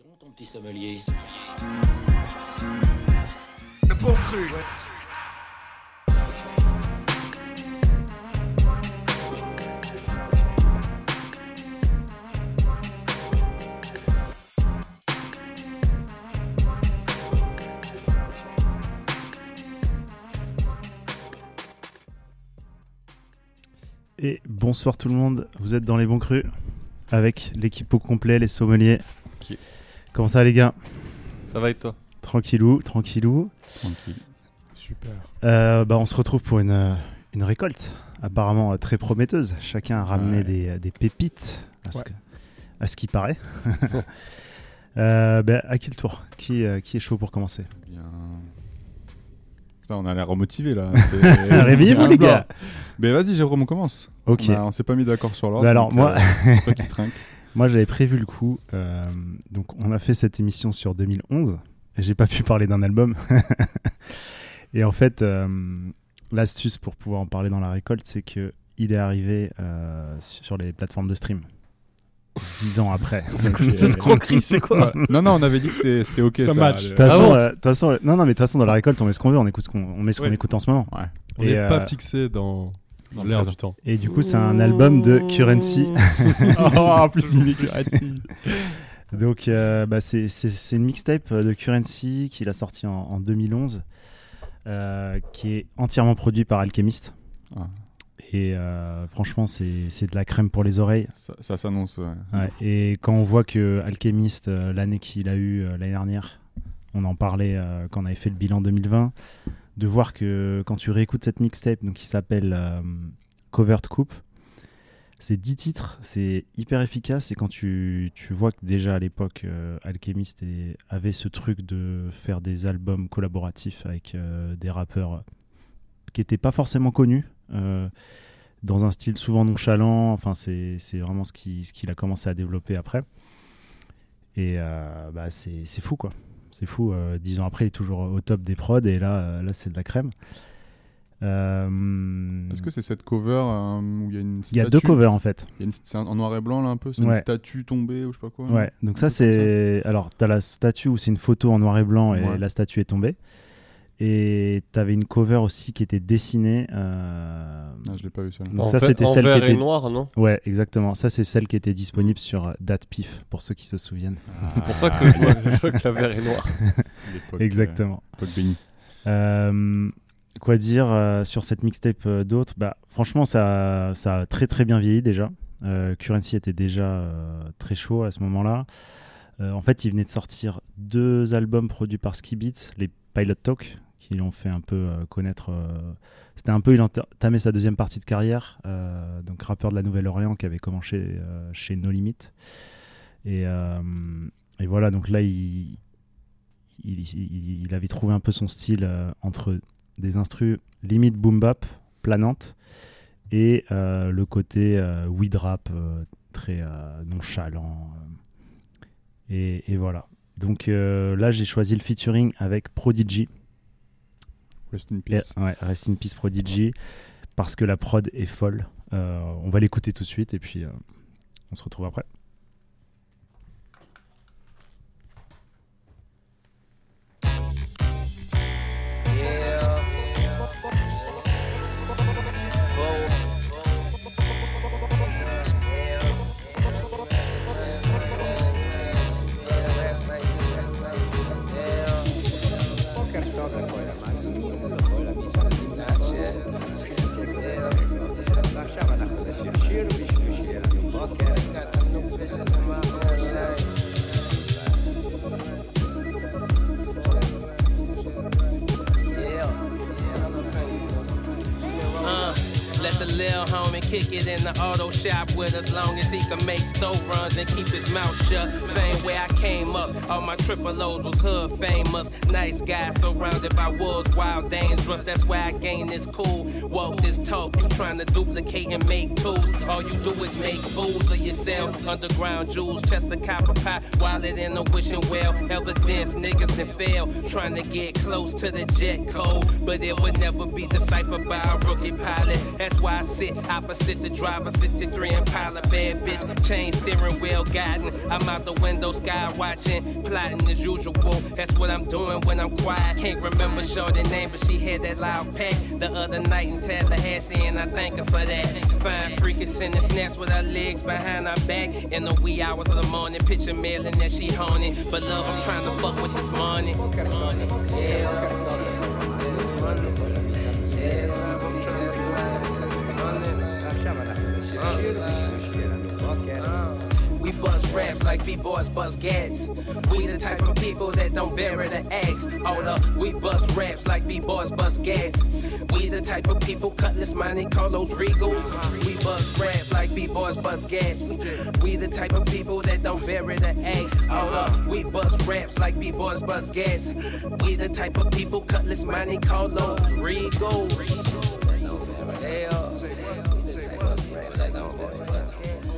Ton petit sommelier. Le bon cru, ouais. Et bonsoir tout le monde, vous êtes dans les bons crus avec l'équipe au complet, les sommeliers. Okay. Comment ça les gars? Ça va et toi? Tranquillou. Tranquille. Super. On se retrouve pour une récolte apparemment très prometteuse. Chacun a ramené des pépites à ce qui paraît. À qui le tour? Qui est chaud pour commencer? Bien. Putain, on a l'air remotivé là. Réveillez-vous les gars. Mais vas-y Jérôme, on commence. Ok. On s'est pas mis d'accord sur l'ordre. Alors moi, c'est toi qui trinque. Moi j'avais prévu le coup. Donc on a fait cette émission sur 2011 et j'ai pas pu parler d'un album. Et en fait, l'astuce pour pouvoir en parler dans la récolte, c'est que il est arrivé sur les plateformes de stream 10 ans après. Cette escroquerie, c'est quoi? Non, on avait dit que c'était ok. Ça match. De toute façon, dans la récolte, on met ce qu'on veut, on écoute ce qu'on écoute en ce moment. Ouais. On n'est pas fixé dans l'air du temps. Et du coup, c'est un album de Curren$y. En plus, il met Curren$y. Donc, c'est une mixtape de Curren$y qu'il a sorti en 2011, qui est entièrement produit par Alchemist. Ah. Et franchement, c'est de la crème pour les oreilles. Ça s'annonce. Ouais. Et quand on voit que Alchemist, l'année qu'il a eue l'année dernière, on en parlait quand on avait fait le bilan 2020, de voir que quand tu réécoutes cette mixtape, donc qui s'appelle Covert Coupe, c'est 10 titres, c'est hyper efficace. Et quand tu vois que déjà à l'époque, Alchemist avait ce truc de faire des albums collaboratifs avec des rappeurs qui n'étaient pas forcément connus, dans un style souvent nonchalant. Enfin, c'est vraiment ce qu'il a commencé à développer après. Et c'est fou, quoi. C'est fou. 10 ans après, il est toujours au top des prods. Et là c'est de la crème. Est-ce que c'est cette cover où il y a une statue? Il y a deux covers en fait. C'est en noir et blanc là un peu. C'est une statue tombée ou je sais pas quoi. Ouais. Donc ça c'est. Alors t'as la statue où c'est une photo en noir et blanc et la statue est tombée. Et t'avais une cover aussi qui était dessinée. Je l'ai pas vu ça. Donc ça c'était celle qui était noir, non? Ouais, exactement. Ça c'est celle qui était disponible sur DatPiff pour ceux qui se souviennent. C'est pour ça que je vois que la verre est noire. Exactement. L'époque bénie. Quoi dire sur cette mixtape d'autres? Franchement, ça a très très bien vieilli déjà. Curren$y était déjà très chaud à ce moment-là. En fait, il venait de sortir 2 albums produits par Ski Beatz, les Pilot Talk, qui l'ont fait un peu connaître. C'était un peu, il entamait sa deuxième partie de carrière, donc rappeur de la Nouvelle-Orléans qui avait commencé chez No Limit. Et voilà, donc là, il avait trouvé un peu son style entre des instrus limite boom bap, planante, et le côté weed rap très nonchalant. Et voilà. Donc là, j'ai choisi le featuring avec Prodigy. Rest in peace. Rest in peace Prodigy, parce que la prod est folle. On va l'écouter tout de suite et puis on se retrouve après. Kick it in the auto shop with us long as he can make stove runs and keep his mouth shut. Same way I came up, all my triple O's was hood famous. Nice guy surrounded by wolves, wild, dangerous. That's why I gained this cool. Walk this talk, you trying to duplicate and make tools. All you do is make fools of yourself. Underground jewels, chest of copper pot, wallet in a wishing well. Evidence niggas that fail, trying to get close to the jet code, but it would never be deciphered by a rookie pilot. That's why I sit opposite sit the driver, 63 Impala, bad bitch, chain steering wheel guiding. I'm out the window, sky watching, plotting as usual. That's what I'm doing when I'm quiet. Can't remember shorty name, but she had that loud pack the other night in Tallahassee, and I thank her for that. Fine freaking sending snaps with her legs behind her back in the wee hours of the morning. Picture mailing that she honing, but love, I'm trying to fuck with this money. We bust raps like B-boys bust gats. We the type of people that don't bury the eggs. Hold up, we bust raps like B-boys bust gats. We the type of people, Cutlass, Monte Carlos, Regals. We bust raps like B-boys bust gats. We the type of people that don't bury the eggs. Hold up, we bust raps like B-boys bust gats. We the type of people, Cutlass, Monte Carlos, Regals. They are. We the type of raps that don't bury the eggs.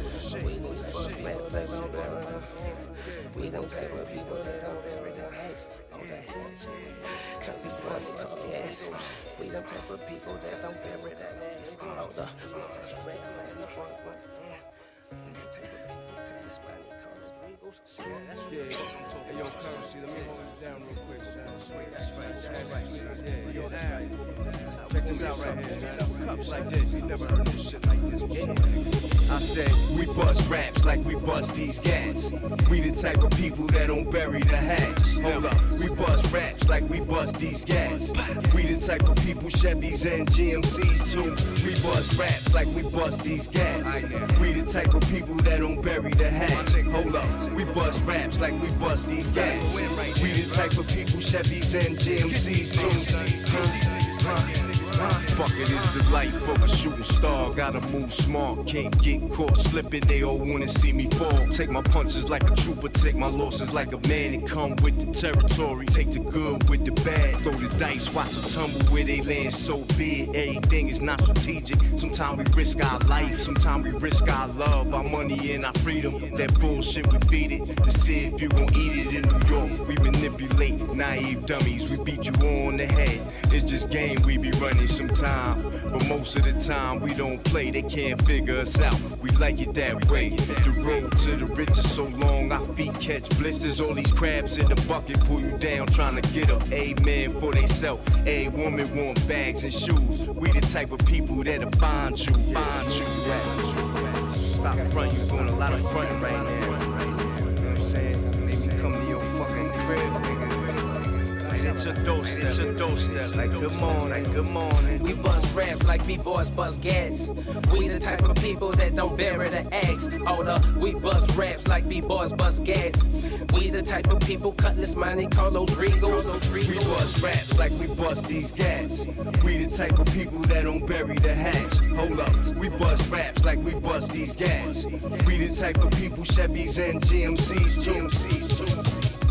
We don't type of people that don't bury their heads. Cutlass, money, yes. We don't type of people that don't bury their legs. Hold up. We don't type of rags in the front. We don't type of people that this money calls Regals. Yeah, that's what Hey, yo, Currency, let me hold it down real quick. That's right. Yo, Al, check this out right here, man. Cups like this. You never heard this shit like this before. I said, we bust raps like we bust these gats. We the type of people that don't bury the hatch. Hold up, we bust raps like we bust these gats. We the type of people, Chevys and GMCs too. We bust raps like we bust these gats. We the type of people that don't bury the hatch. Hold up, we bust raps like we bust these gats. We the type of people, Chevys and GMCs too. Fuck it, it's the life of a shooting star. Gotta move smart, can't get caught slipping. They all wanna see me fall. Take my punches like a trooper, take my losses like a man, and come with the territory. Take the good with the bad, throw the dice, watch them tumble where they land. So big, everything is not strategic. Sometimes we risk our life, sometimes we risk our love, our money and our freedom. That bullshit we feed it to see if you gon' eat it in New York. We manipulate naive dummies, we beat you on the head. It's just game we be running sometime, but most of the time we don't play. They can't figure us out. We like it that way. The road to the riches so long, our feet catch blisters. All these crabs in the bucket pull you down, trying to get up. A man for they self, a woman want bags and shoes. We the type of people that'll find you. Stop front, you doing a lot of fronting right now. You know what I'm saying? Maybe come to your fucking crib, nigga. It's your doorstep, like good morning. We bust raps like B-boys bust gats. We the type of people that don't bury the eggs. Hold up, we bust raps like B-boys bust gats. We the type of people, Cutlass, Monte Carlos, Regals. We bust raps like we bust these gats. We the type of people that don't bury the hatch. Hold up, we bust raps like we bust these gats. We the type of people, Chevys and GMCs too.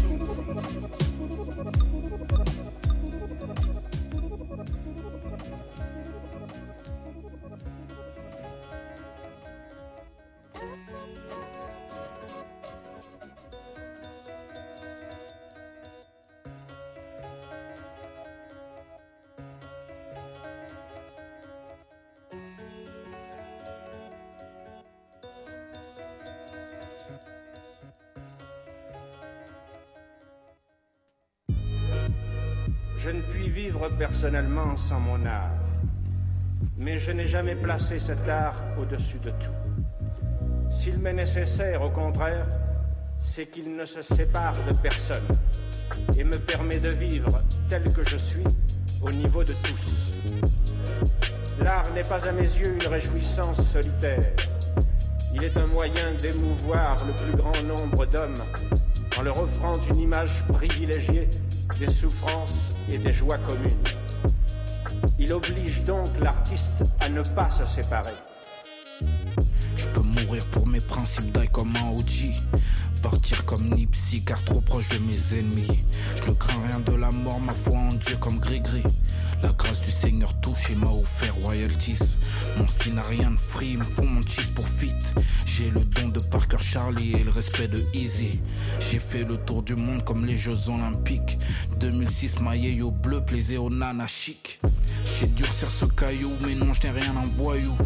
Je ne puis vivre personnellement sans mon art, mais je n'ai jamais placé cet art au-dessus de tout. S'il m'est nécessaire, au contraire, c'est qu'il ne se sépare de personne et me permet de vivre tel que je suis au niveau de tous. L'art n'est pas à mes yeux une réjouissance solitaire. Il est un moyen d'émouvoir le plus grand nombre d'hommes en leur offrant une image privilégiée des souffrances et des joies communes. Il oblige donc l'artiste à ne pas se séparer. Je peux mourir pour mes principes, die comme un OG. Partir comme Nipsey, car trop proche de mes ennemis. Je ne crains rien de la mort, ma foi en Dieu comme Grégory. La grâce du Seigneur touche et m'a offert royalties. Mon style n'a rien de free, me font mon cheese pour fit. J'ai le don de Parker Charlie et le respect de Easy. J'ai fait le tour du monde comme les Jeux Olympiques. 2006, maillé au bleu, plaisait au nana chic. J'ai durcir ce caillou, mais non, je n'ai rien d'un voyou.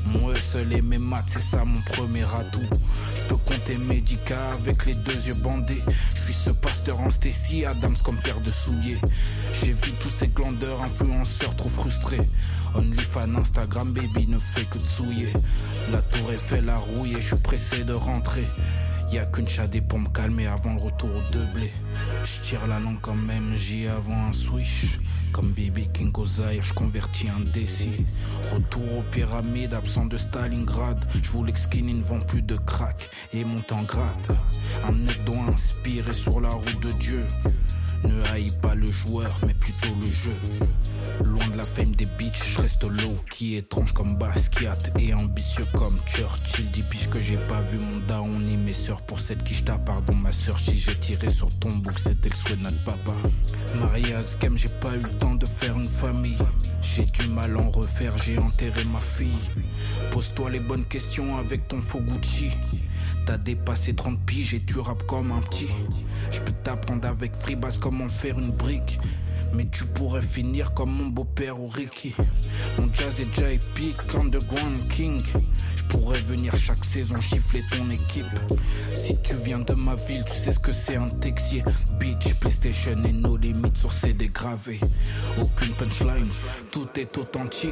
Mon hustle et mes maths, c'est ça mon premier atout. Je peux compter médica avec les 2 yeux bandés. Je suis ce pasteur en Stacy Adams comme paire de souliers. J'ai vu tous ces glandeurs influenceurs trop frustrés. OnlyFans, Instagram, baby ne fait que de souiller. La tour Eiffel a rouillé, je suis pressé de rentrer. Y'a qu'une chadée pour me calmer avant le retour aux 2 blés. J'tire la langue comme MJ avant un swish. Comme Baby King Ozaïr, j'convertis un décis. Retour aux pyramides, absent de Stalingrad. J'voulais que Skinny ne vend plus de crack et monte en grade. Un mec doit inspirer sur la route de Dieu. Ne haïs pas le joueur, mais plutôt le jeu. Loin de la fame des bitches, je reste low, qui est étrange comme Basquiat et ambitieux comme Churchill. 10 piges que j'ai pas vu mon daron ni mes sœurs. Pour cette qui j't'a pardon ma sœur, si j'ai tiré sur ton bouc, c'était le souhait de notre papa. Mariage game, j'ai pas eu le temps de faire une famille. J'ai du mal à en refaire, j'ai enterré ma fille. Pose-toi les bonnes questions avec ton faux Gucci. T'as dépassé 30 piges et tu rappes comme un petit. Je peux t'apprendre avec Freebass comment faire une brique. Mais tu pourrais finir comme mon beau-père ou Ricky. Mon jazz est déjà épique, Underground King. Je pourrais venir chaque saison gifler ton équipe. Si tu viens de ma ville, tu sais ce que c'est un texier. Beach, PlayStation et nos limites sur CD gravés. Aucune punchline, tout est authentique.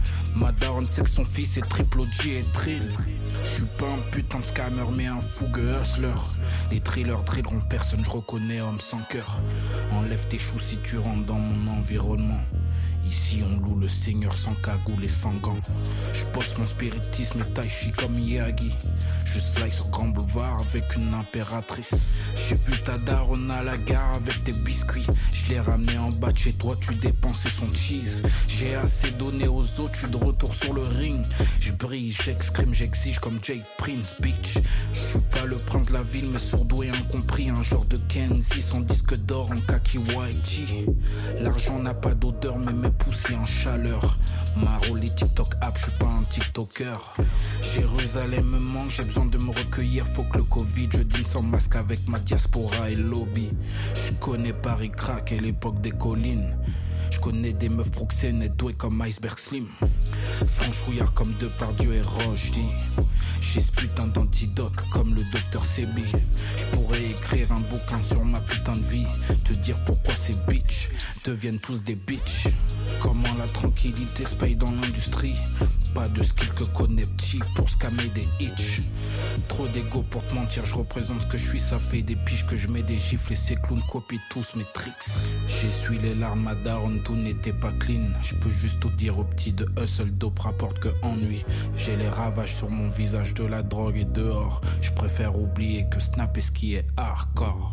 Ma daronne sait que son fils est triple OG et drill. Je suis pas un putain de scammer mais un fougueux hustler. Les thrillers drilleront personne, je reconnais homme sans cœur. Enlève tes choux si tu rentres dans mon environnement. Ici on loue le seigneur sans cagoule et sans gants. Je poste mon spiritisme et taille, je suis comme Miyagi. Je slide sur Grand Boulevard avec une impératrice. J'ai vu ta daronne à la gare avec tes biscuits. Je l'ai ramené en bas de chez toi, tu dépensais son cheese. J'ai assez donné aux autres, je suis de retour sur le ring. Je brille, j'exprime, j'exige comme Jay Prince, bitch. Je suis pas le prince de la ville mais sourd et incompris. Un genre de Kenzie, son disque d'or en kaki whitey. L'argent n'a pas d'odeur mais mes poussées en chaleur. Maro les TikTok app, je suis pas un TikToker. Jérusalem me manque, j'ai besoin de me recueillir. Faut que le Covid, je dîne sans masque avec ma diaspora et lobby. Je connais Paris crack et l'époque des collines. Je connais des meufs proxénètes douées comme Iceberg Slim. Franchouillard comme Depardieu et Rochdy. J'ai ce putain d'antidote comme le docteur Sebi. Je pourrais écrire un bouquin sur ma putain de vie. Te dire pourquoi ces bitches deviennent tous des bitches. Comment la tranquillité se paye dans l'industrie. Pas de skill que connaît petit pour scammer des hitch. Trop d'ego pour te mentir, je représente ce que je suis. Ça fait des piges que je mets des gifles et ces clowns copient tous mes tricks. J'essuie les larmes à daronne, tout n'était pas clean. Je peux juste tout dire aux petits de hustle, dope rapporte que ennui. J'ai les ravages sur mon visage de la drogue et dehors. Je préfère oublier que snapper ce qui est hardcore.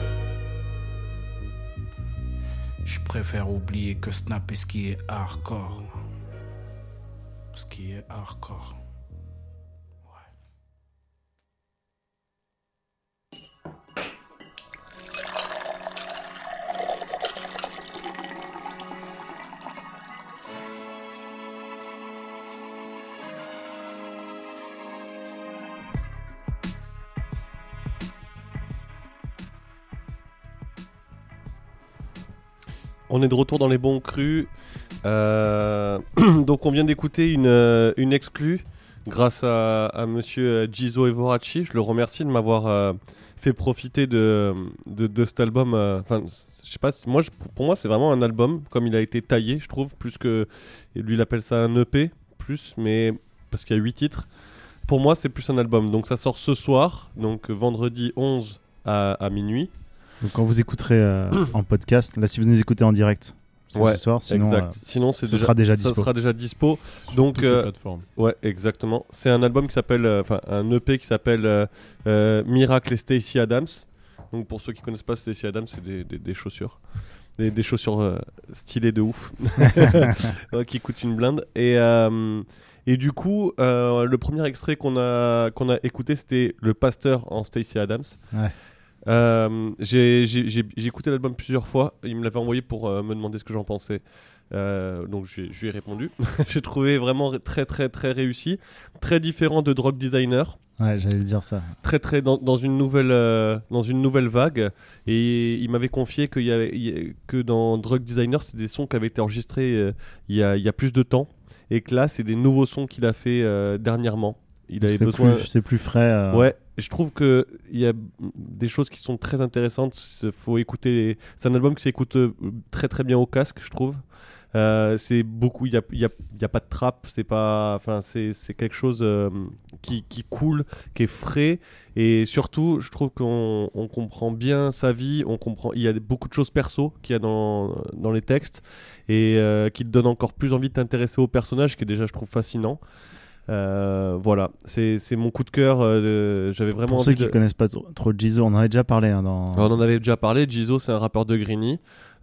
Je préfère oublier que snapper ce qui est hardcore. Ce qui est hardcore. On est de retour dans les bons crus. Donc on vient d'écouter une exclue grâce à monsieur Gizo Evorachi. Je le remercie de m'avoir fait profiter de cet album. Enfin, je sais pas, pour moi c'est vraiment un album comme il a été taillé, je trouve, plus que lui il appelle ça un EP, mais parce qu'il y a 8 titres. Pour moi c'est plus un album. Donc ça sort ce soir, donc vendredi 11 à minuit. Donc quand vous écouterez en podcast, là si vous nous écoutez en direct, c'est ce soir, sinon, sinon ce sera déjà dispo. Ça sera déjà dispo. Donc toutes les plateformes. Ouais, exactement. C'est un album qui s'appelle, un EP qui s'appelle Miracle et Stacey Adams. Donc pour ceux qui connaissent pas Stacey Adams, c'est des chaussures. Des chaussures stylées de ouf qui coûtent une blinde. Et du coup, le premier extrait qu'on a écouté, c'était Le Pasteur en Stacey Adams. Ouais. J'ai écouté l'album plusieurs fois. Il me l'avait envoyé pour me demander ce que j'en pensais. Donc je lui ai répondu. J'ai trouvé vraiment très très très réussi, très différent de Drug Designer. Ouais, j'allais dire ça. Très dans une nouvelle vague. Et il m'avait confié que dans Drug Designer, c'est des sons qui avaient été enregistrés il y a plus de temps, et que là, c'est des nouveaux sons qu'il a fait dernièrement. Il avait besoin. C'est plus frais. Ouais. Je trouve que il y a des choses qui sont très intéressantes. Faut écouter. C'est un album qui s'écoute très très bien au casque, je trouve. C'est beaucoup. Il y a pas de trap. C'est pas. Enfin, c'est quelque chose qui coule, qui est frais, et surtout, je trouve qu'on comprend bien sa vie. On comprend. Il y a beaucoup de choses perso qu'il y a dans les textes, et qui te donnent encore plus envie de t'intéresser au personnage, qui est déjà, je trouve, fascinant. Voilà, c'est mon coup de cœur. J'avais vraiment Pour ceux qui connaissent pas trop Jizo, on en avait déjà parlé. On en avait déjà parlé. Jizo, c'est un rappeur de Grigny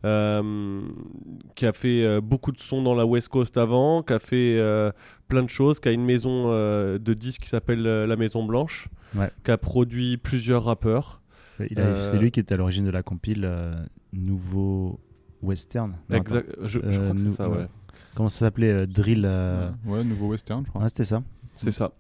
qui a fait beaucoup de sons dans la West Coast avant, qui a fait plein de choses, qui a une maison de disques qui s'appelle La Maison Blanche, qui a produit plusieurs rappeurs. C'est lui qui était à l'origine de la compile Nouveau Western. Exact. Je crois que c'est ça, ouais. Comment ça s'appelait Drill Ouais, Nouveau Western, je crois. Ouais, c'était ça. C'est ça.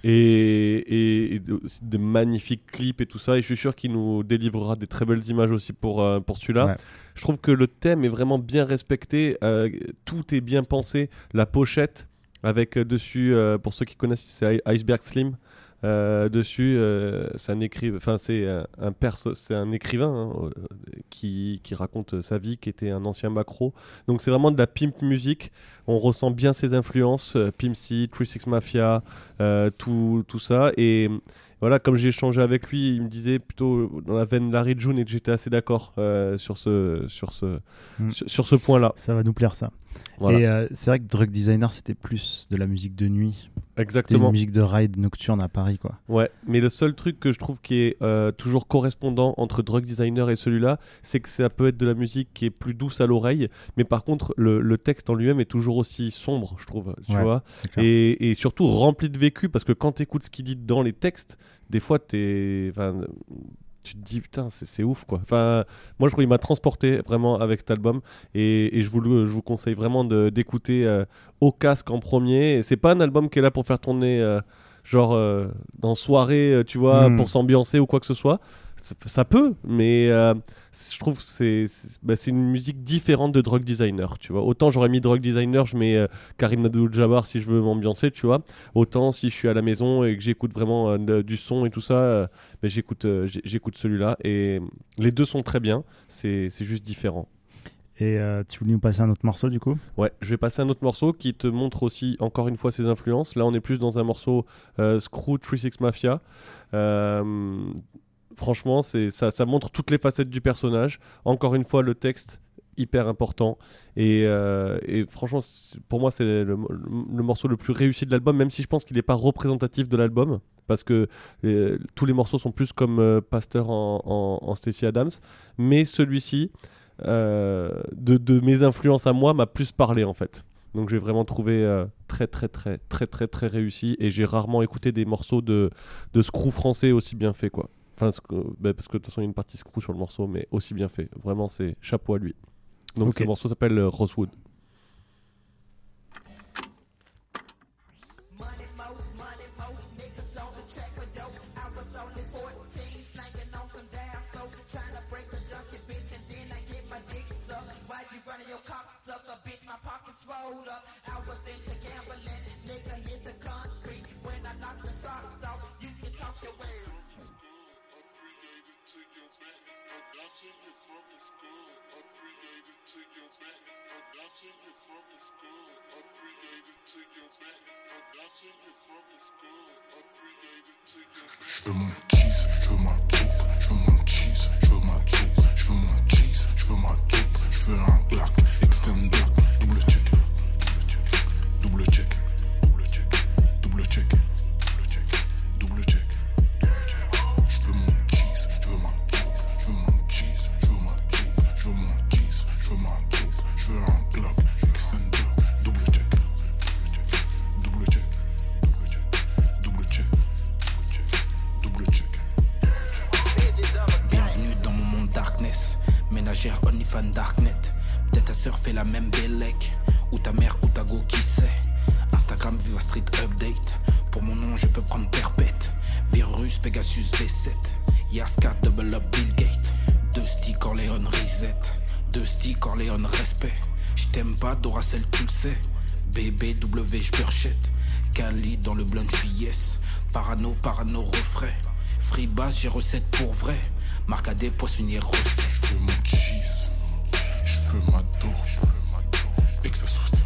Et de magnifiques clips et tout ça. Et je suis sûr qu'il nous délivrera des très belles images aussi pour celui-là. Ouais. Je trouve que le thème est vraiment bien respecté. Tout est bien pensé. La pochette, avec dessus, pour ceux qui connaissent, c'est Iceberg Slim. Dessus, c'est un écrivain, enfin c'est un écrivain qui raconte sa vie, qui était un ancien macro. Donc c'est vraiment de la pimp music. On ressent bien ses influences, Pimp C, 36 Mafia, tout ça. Et voilà, comme j'ai échangé avec lui, il me disait plutôt dans la veine Larry June, et que j'étais assez d'accord sur ce point-là. Ça va nous plaire, ça. Voilà. Et c'est vrai que Drug Designer, c'était plus de la musique de nuit. Exactement. C'était une musique de ride nocturne à Paris, quoi. Ouais, mais le seul truc que je trouve qui est toujours correspondant entre Drug Designer et celui-là, c'est que ça peut être de la musique qui est plus douce à l'oreille, mais par contre, le texte en lui-même est toujours aussi sombre, je trouve, tu vois, et surtout rempli de vécu, parce que quand tu écoutes ce qu'il dit dans les textes, des fois, tu te dis putain, c'est ouf, quoi. Enfin, moi je trouve qu'il m'a transporté vraiment avec cet album, et je vous conseille vraiment d'écouter au casque en premier. Et c'est pas un album qui est là pour faire tourner dans soirée, tu vois, pour s'ambiancer ou quoi que ce soit. Ça peut, mais je trouve que c'est une musique différente de Drug Designer, tu vois. Autant j'aurais mis Drug Designer, je mets Karim Abdul-Jabbar si je veux m'ambiancer, tu vois. Autant si je suis à la maison et que j'écoute vraiment du son et tout ça, j'écoute celui-là. Et les deux sont très bien, c'est juste différent. Et tu voulais nous passer un autre morceau, du coup ? Ouais, je vais passer un autre morceau qui te montre aussi, encore une fois, ses influences. Là, on est plus dans un morceau Screw 36 Mafia. Franchement, ça montre toutes les facettes du personnage. Encore une fois, le texte, hyper important. Et franchement, pour moi, c'est le morceau le plus réussi de l'album, même si je pense qu'il n'est pas représentatif de l'album, parce que tous les morceaux sont plus comme Pasteur en Stacey Adams. Mais celui-ci, de mes influences à moi, m'a plus parlé, en fait. Donc j'ai vraiment trouvé très très très très très très réussi, et j'ai rarement écouté des morceaux de Screw français aussi bien fait, quoi. Enfin, parce que de toute façon il y a une partie Screw sur le morceau, mais aussi bien fait. Vraiment, c'est chapeau à lui. Donc le morceau s'appelle Rosewood. Je veux mon cheese, je veux ma coupe, je veux mon cheese, je veux ma coupe, je veux mon cheese, je veux ma coupe, je veux un black, extrême black, double check, double check, double check, double check, double check. Je veux mon cheese, je veux ma coupe, je veux mon cheese, je veux ma coupe, je veux mon cheese, je veux ma coupe, je veux un black, extrême black, double check, double check, double check, double check. gère OnlyFans Darknet. Peut-être ta sœur fait la même bellec. Ou ta mère ou ta go, qui sait. Instagram Viva Street Update. Pour mon nom je peux prendre perpète. Virus Pegasus V7. Yaska Double Up Bill Gates. Dusty Corleone Reset. Dusty Corleone Respect. J't'aime pas Doracel tu le sais. BBW j'burchette. Cali dans le blunt j'suis yes. Parano refrais. Free bass j'ai recette pour vrai. Marque à des poissonnières recettes. J'veux mon cheese. J'veux ma dope. Et que ça saute.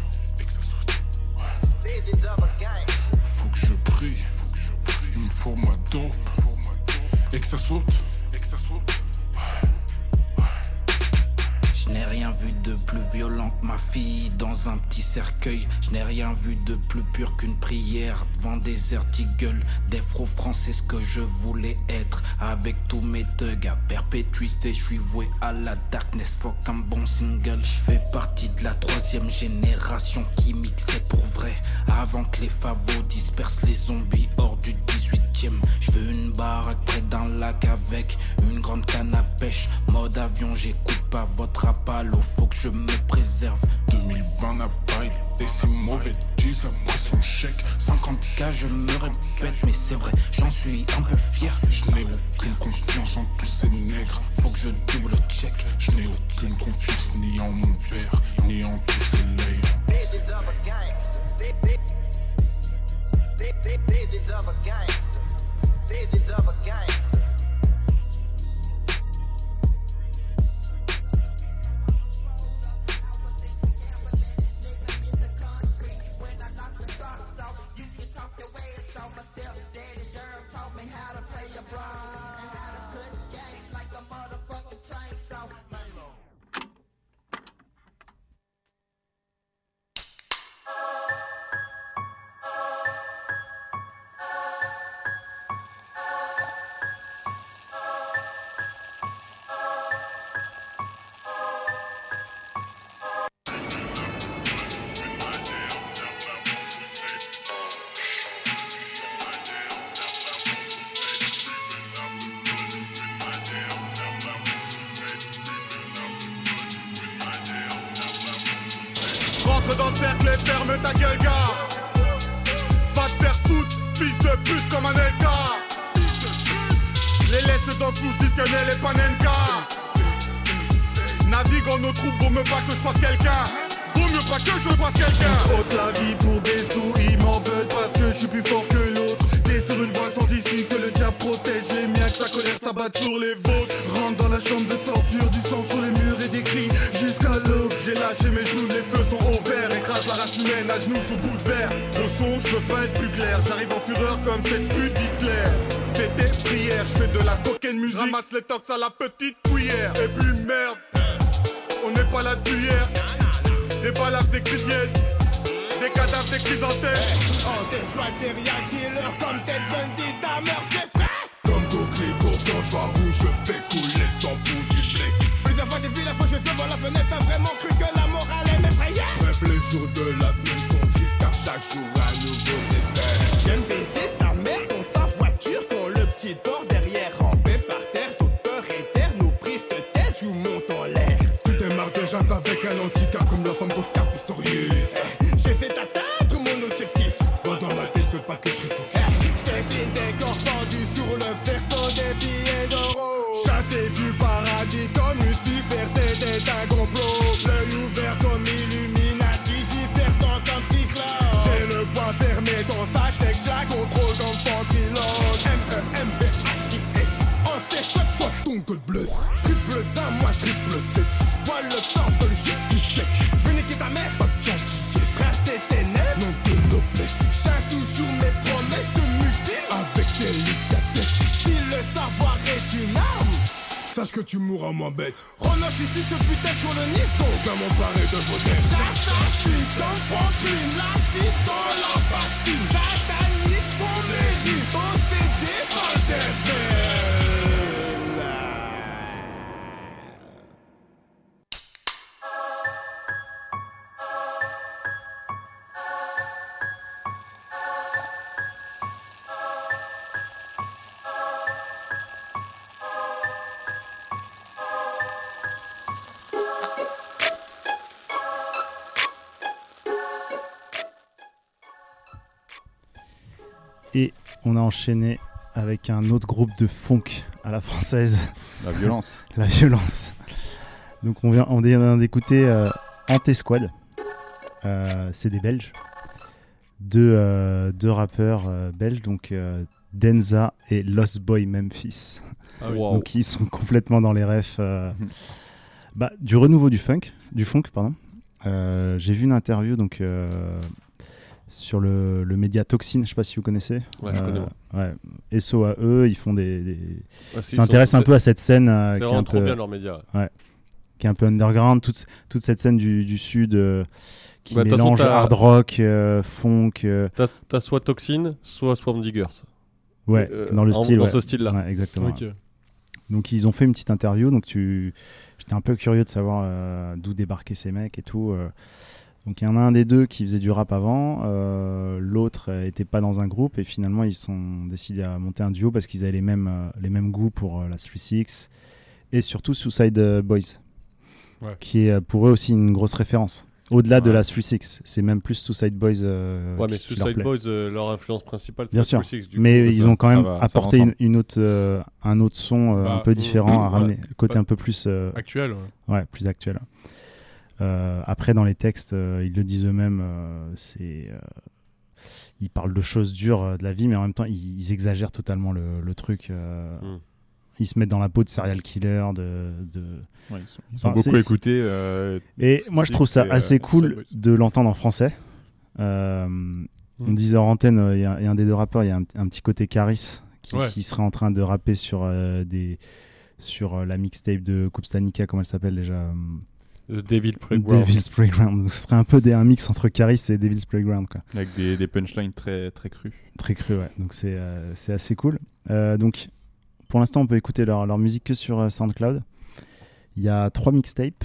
Faut que je prie. Il me faut ma dope. Et que ça saute. Je n'ai rien vu de plus violent que ma fille dans un petit cercueil. Je n'ai rien vu de plus pur qu'une prière devant des articles. Des fros français, ce que je voulais être. Avec tous mes thugs à perpétuité, je suis voué à la darkness. Fuck un bon single. Je fais partie de la 3e génération qui mixait pour vrai. Avant que les favos dispersent les zombies hors du 18e. Je veux une baraque près d'un lac avec une grande canne à pêche. Mode avion, j'écoute pas votre appalo, faut que je me préserve. 2020 n'a pas été si mauvais, dis à moi son chèque. 50K, je me répète, mais c'est vrai, j'en suis un peu fier. Je n'ai aucune confiance en tous ces nègres, faut que je double check. Je n'ai aucune confiance ni en mon père, ni en tous ces lèvres. Rentre dans le cercle et ferme ta gueule, gars. Va te faire foutre, fils de pute comme un LK. Les laisse dans le flou jusqu'à Nel et Panenka. Navigue en nos troupes, vaut mieux pas que je croise quelqu'un. Vaut mieux pas que je croise quelqu'un. Ôte la vie pour des sous, ils m'en veulent parce que je suis plus fort que l'autre. T'es sur une voie sans issue, que le diable protège les miens, que sa colère s'abatte sur les vôtres. Rentre dans la chambre de torture, du sang sur les murs et des cris jusqu'à l'aube. J'ai lâché mes genoux, les feux sont au vert. Écrase la race humaine à genoux sous bout de verre. Trop son, je peux pas être plus clair. J'arrive en fureur comme cette pute d'Hitler. Fais tes prières, je fais de la cocaine musique. Ramasse les tox à la petite cuillère. Et puis merde, on n'est pas là depuis hier. Des balafres, des cris de hyène, des cadavres, des chrysanthèmes. On t'exploite serial killer comme Ted Bundy, ta meurtre c'est frais. Comme coquelicot quand je vois rouge, je fais couler le sang pour du blé. Plusieurs fois j'ai vu la fois, je fais voir la fenêtre. T'as vraiment cru que la morale est m'effrayait. Bref, les jours de la semaine sont tristes car chaque jour un nouveau dessert. J'aime baiser ta mère dans sa voiture, quand le petit dort derrière, rampé par terre, d'auteur éther, nos prises de tête, je monte en l'air. Tu démarres déjà avec un anticat comme la femme d'Oscar Pistorius. J'essaie d'atteindre mon objectif. Va dans ma tête, je veux pas que je refocus. Je dessine des corps pendus sur le verso des billets d'euros. Chassé du paradis comme Lucifer, c'était un complot. L'œil ouvert comme Illuminati, j'y perçant comme Cyclope. J'ai le poing fermé dans sa steak, j'ai contrôle comme Ventriloque. M-E-M-B-H-I-S, en test Fuck ton code bless. triple 20, moi Triple 7. j'bois le purple, j'ai Du sec. je vais niquer ta mère. Pas de gentillesse. Reste des ténèbres, Non de noblesse. j'ai toujours mes promesses se mutilent. Avec délicatesse. Si le savoir est une arme, Sache que tu mourras moins bête. Ronoche ici ce putain de coloniste donc. Viens m'emparer de vos dettes. J'assassine comme Franklin, la cite dans la bassine. Satanique son mérite, possédé par des veines. on a enchaîné avec un autre groupe de funk à la française. La violence. La violence. Donc on vient d'écouter Anti-Squad. C'est des Belges. Deux rappeurs belges, donc Denza et Lost Boy Memphis. Ah oui. Wow. Donc ils sont complètement dans les refs du renouveau du funk, pardon. J'ai vu une interview donc sur le média Toxin, je sais pas si vous connaissez. Ouais, je connais. Ouais. SO à eux, ils font des Ouais, c'est- s'intéressent un peu à cette scène C'est qui est vraiment un trop peu bien leurs médias. qui est un peu underground, toute cette scène du sud qui Bah, de toute façon, mélange t'as- hard rock, funk, T'as soit Toxin, soit Swamp Diggers. ouais, dans le style, Dans ouais. ce style-là. Ouais, exactement. Ok. Donc ils ont fait une petite interview, donc j'étais un peu curieux de savoir d'où débarquaient ces mecs et tout. Donc il y en a un des deux qui faisait du rap avant, l'autre était pas dans un groupe et finalement ils sont décidés à monter un duo parce qu'ils avaient les mêmes goûts pour la 3-6 et surtout Suicide Boys, Ouais. qui est pour eux aussi une grosse référence. Au-delà de Ouais. la 3-6, c'est même plus Suicide Boys. Ouais, mais qui leur Suicide plaît. Boys, leur influence principale, c'est Bien la sûr. 3-6, du Mais coup, ils ça- ont quand ça même va- ça apporté va ensemble. un autre son un Bah, peu différent à ramener, côté Bah, un peu plus Actuel, ouais. plus actuel. Après, dans les textes, ils le disent eux-mêmes, ils parlent de choses dures de la vie, mais en même temps, ils exagèrent totalement le truc. Ils se mettent dans la peau de serial killer, Ouais, ils sont Enfin, beaucoup c'est- écoutés. Et moi, je trouve ça c'est, assez Suicide cool Boys. de l'entendre en français. On disait en antenne, il y a un des deux rappeurs, il y a un petit côté Caris qui serait en train de rapper sur la mixtape de Kupstanika, comment elle s'appelle déjà The Devil's Playground. Devil's Playground. Ce serait un peu un mix entre Caris et Devil's Playground, quoi. Avec des punchlines très, très crues. Très cru, ouais. Donc c'est assez cool. Donc pour l'instant, on peut écouter leur musique que sur SoundCloud. Il y a 3 mixtapes.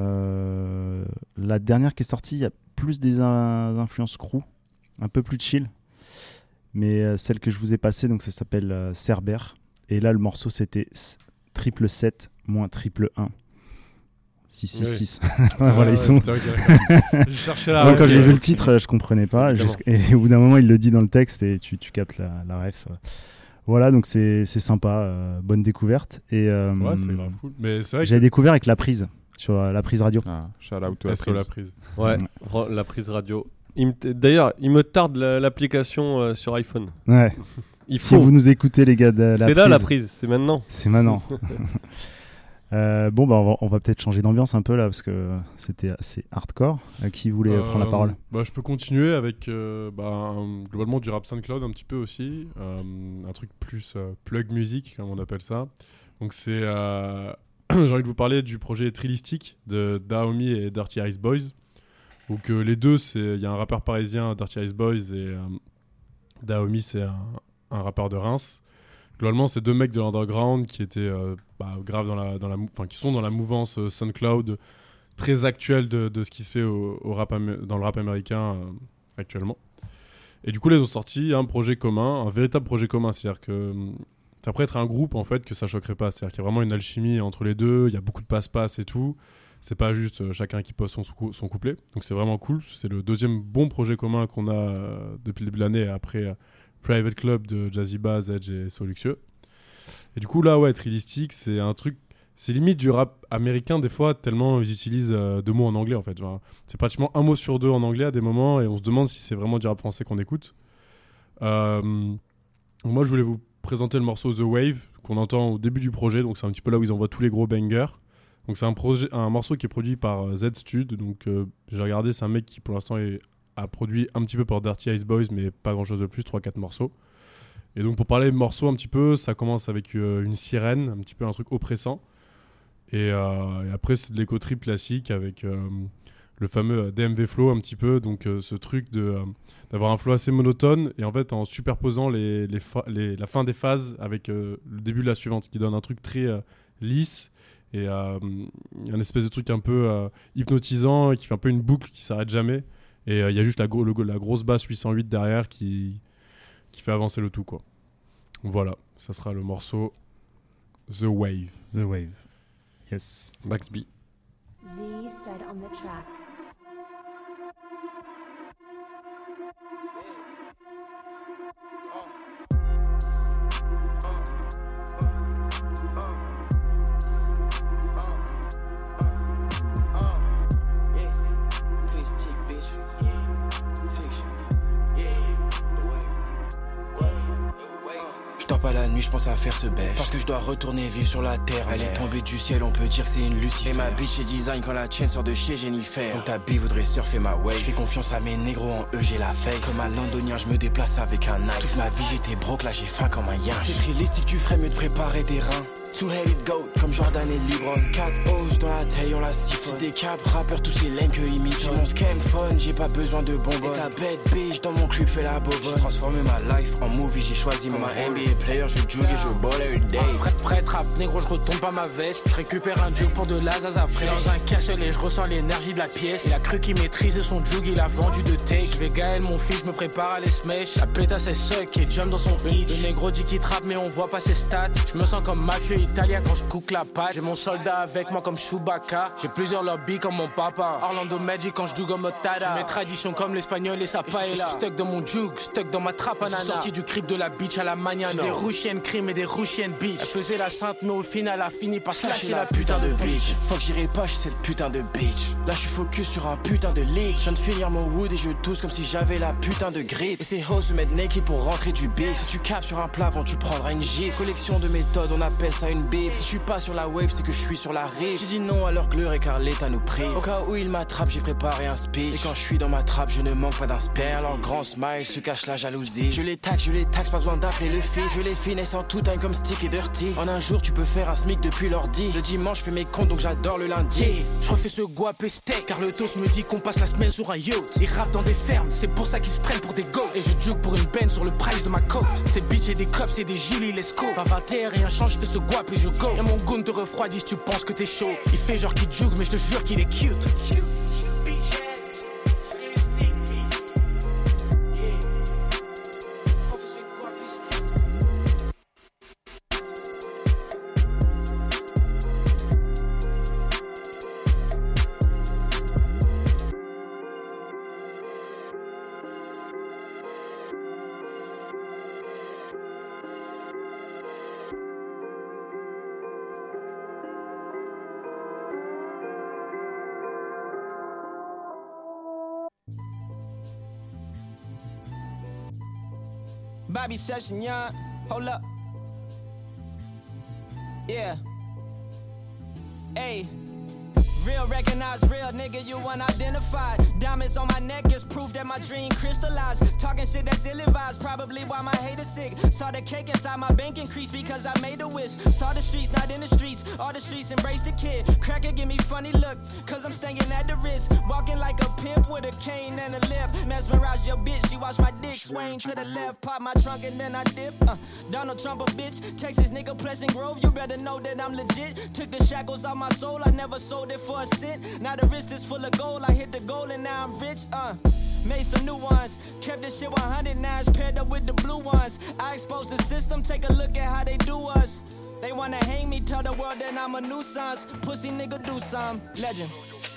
La dernière qui est sortie, il y a plus des influences crew, un peu plus chill. Mais celle que je vous ai passée, donc ça s'appelle Cerber. Et là, le morceau, c'était 777 moins 111. 666. Voilà, ils sont. Putain, ok, d'accord. J'ai cherché la Moi, quand ref, j'ai vu le titre, je comprenais pas. Évidemment. Et au bout d'un moment, il le dit dans le texte et tu captes la ref. Voilà, donc c'est sympa. Bonne découverte. Et Ouais, c'est grave cool. Mais c'est vrai j'avais que découvert avec La Prise, sur La Prise radio. Ah, shout out à la sur la prise. prise. Ouais, la prise radio. D'ailleurs, il me tarde l'application sur iPhone. Ouais. Il Si faut. vous nous écoutez, les gars de La Prise. C'est là la prise, c'est maintenant. C'est maintenant. On va peut-être changer d'ambiance un peu là, parce que c'était assez hardcore. Qui voulait prendre la parole? Je peux continuer avec globalement du rap SoundCloud un petit peu aussi. Un truc plus plug music, comme on appelle ça. Donc c'est... j'ai envie de vous parler du projet Trilistic de Daomi et Dirty Ice Boys. Donc les deux, il y a un rappeur parisien, Dirty Ice Boys, et Daomi, c'est un rappeur de Reims. Globalement, c'est deux mecs de l'underground qui étaient grave qui sont dans la mouvance SoundCloud très actuelle de ce qui se fait dans le rap américain actuellement. Et du coup, ils ont sorti un projet commun, un véritable projet commun. C'est-à-dire que ça pourrait être un groupe en fait que ça choquerait pas. C'est-à-dire qu'il y a vraiment une alchimie entre les deux. Il y a beaucoup de passe-passe et tout. C'est pas juste chacun qui pose son couplet. Donc c'est vraiment cool. C'est le deuxième bon projet commun qu'on a depuis le début de l'année après Private Club de Jazzy Bass, Edge et Soluxieux. Et du coup là, ouais, Trilistic, c'est un truc, c'est limite du rap américain des fois, tellement ils utilisent 2 mots en anglais en fait. Genre, c'est pratiquement 1 mot sur 2 en anglais à des moments et on se demande si c'est vraiment du rap français qu'on écoute. Moi je voulais vous présenter le morceau The Wave qu'on entend au début du projet, donc c'est un petit peu là où ils envoient tous les gros bangers. Donc c'est un morceau qui est produit par Z-Stud, donc j'ai regardé, c'est un mec qui pour l'instant a produit un petit peu pour Dirty Ice Boys, mais pas grand chose de plus, 3-4 morceaux. Et donc pour parler de morceaux un petit peu, ça commence avec une sirène, un petit peu un truc oppressant. Et après c'est de l'éco-trip classique avec le fameux DMV flow un petit peu, donc ce truc d'avoir un flow assez monotone et en fait en superposant la fin des phases avec le début de la suivante, ce qui donne un truc très lisse. Et un espèce de truc un peu hypnotisant qui fait un peu une boucle qui s'arrête jamais. Et il y a juste la grosse basse 808 derrière qui fait avancer le tout, quoi. Voilà, ça sera le morceau The Wave. The Wave. Yes. Max B. Z Stud on the track. nuit, je pense à faire ce bêche. Parce que je dois retourner vivre sur la terre. Elle est tombée du ciel, on peut dire que c'est une Lucifer. Et ma bitch est design quand la tienne sort de chez Jennifer. Donc ta bille voudrait surfer ma wave. Je fais confiance à mes négros, en eux j'ai la fake. Comme un londonien, je me déplace avec un knife. Toute ma vie j'étais broke, là j'ai faim comme un yin. C'est réalistique, tu ferais mieux de préparer tes reins. Two-headed goat, comme Jordan et LeBron. 4 O's dans la taille, on la siphonne. Des cap, rappeurs, tous ces lames que imitent. J'ai mon scam fun, j'ai pas besoin de bonbons. Et ta bête bitch, dans mon crib, fait la bobonne. J'ai transformé ma life en movie, j'ai choisi mon NBA player. Je joue et je ball every day. Prêt rap, négro, je retombe pas ma veste. Récupère un jug pour de la zaza fraîche. Dans un cachelet, je ressens l'énergie de la pièce. Il a cru qu'il maîtrisait son jug, il a vendu de take. Je vais Gaël, mon fils, je me prépare à les smash. La pétasse est suck et jump dans son hitch. Le négro dit qu'il trappe, mais on voit pas ses stats. Je me sens comme mafieux italien quand je cook la pâte. J'ai mon soldat avec moi comme Chewbacca. J'ai plusieurs lobbies comme mon papa. Orlando Magic quand je joue comme Otada. J'ai mes traditions comme l'espagnol et sa paella. Stuck dans mon jug, stuck dans ma trappe à nana. Sorti du crib de la beach à la mañana. J'ai des rouchiennes crime et des rouchiennes bitch. Elle faisait la sainte mais au final a fini par slasher la putain de bitch. Faut que j'irai pas chez cette putain de bitch. Là je suis focus sur un putain de leak. Je viens de finir mon wood et je tousse comme si j'avais la putain de grippe. Et ces hoes se mettent naked pour rentrer du beef. Si tu capes sur un plafond tu prendras une gifle. Collection de méthodes on appelle ça une bib. Si je suis pas sur la wave c'est que je suis sur la rive. J'ai dit non à leur gleur et car l'État nous prive. Au cas où ils m'attrapent j'ai préparé un speech. Et quand je suis dans ma trappe je ne manque pas d'un spare. Leur grand smile se cache la jalousie. Je les taxe, pas besoin d'appeler le fils. Je les finesse en tout time comme Stick et Dirty. En un jour tu peux faire un SMIC depuis l'ordi. Le dimanche je fais mes comptes donc j'adore le lundi. Yeah, je refais ce guap et steak. Car le toast me dit qu'on passe la semaine sur un yacht. Ils rappent dans des fermes, c'est pour ça qu'ils se prennent pour des goats. Et je joue pour une benne sur le price de ma cote. Ces bitches et des cops et des Julie Lescaut. 21 rien change, je fais ce guap et je go. Y'a mon goon te refroidit si tu penses que t'es chaud. Il fait genre qu'il joue mais je te jure qu'il est cute. Bobby Session, young. Hold up. Yeah. Hey. Real recognize real, nigga, you unidentified. Diamonds on my neck is proof that my dream crystallized. Talking shit that's ill-advised, probably why my haters sick. Saw the cake inside my bank increase because I made a wish. Saw the streets, not in the streets. All the streets embrace the kid. Cracker give me funny look, cause I'm staying at the wrist. Walking like a pimp with a cane and a lip. Mesmerize your bitch, she watch my dick swing to the left. Pop my trunk and then I dip. Donald Trump a bitch. Texas nigga Pleasant Grove, you better know that I'm legit. Took the shackles off my soul, I never sold it for a cent. Now the wrist is full of gold, I hit the goal and now I'm rich, made some new ones, kept this shit 109s, paired up with the blue ones. I exposed the system, take a look at how they do us. They wanna hang me, tell the world that I'm a nuisance. Pussy nigga do some, legend.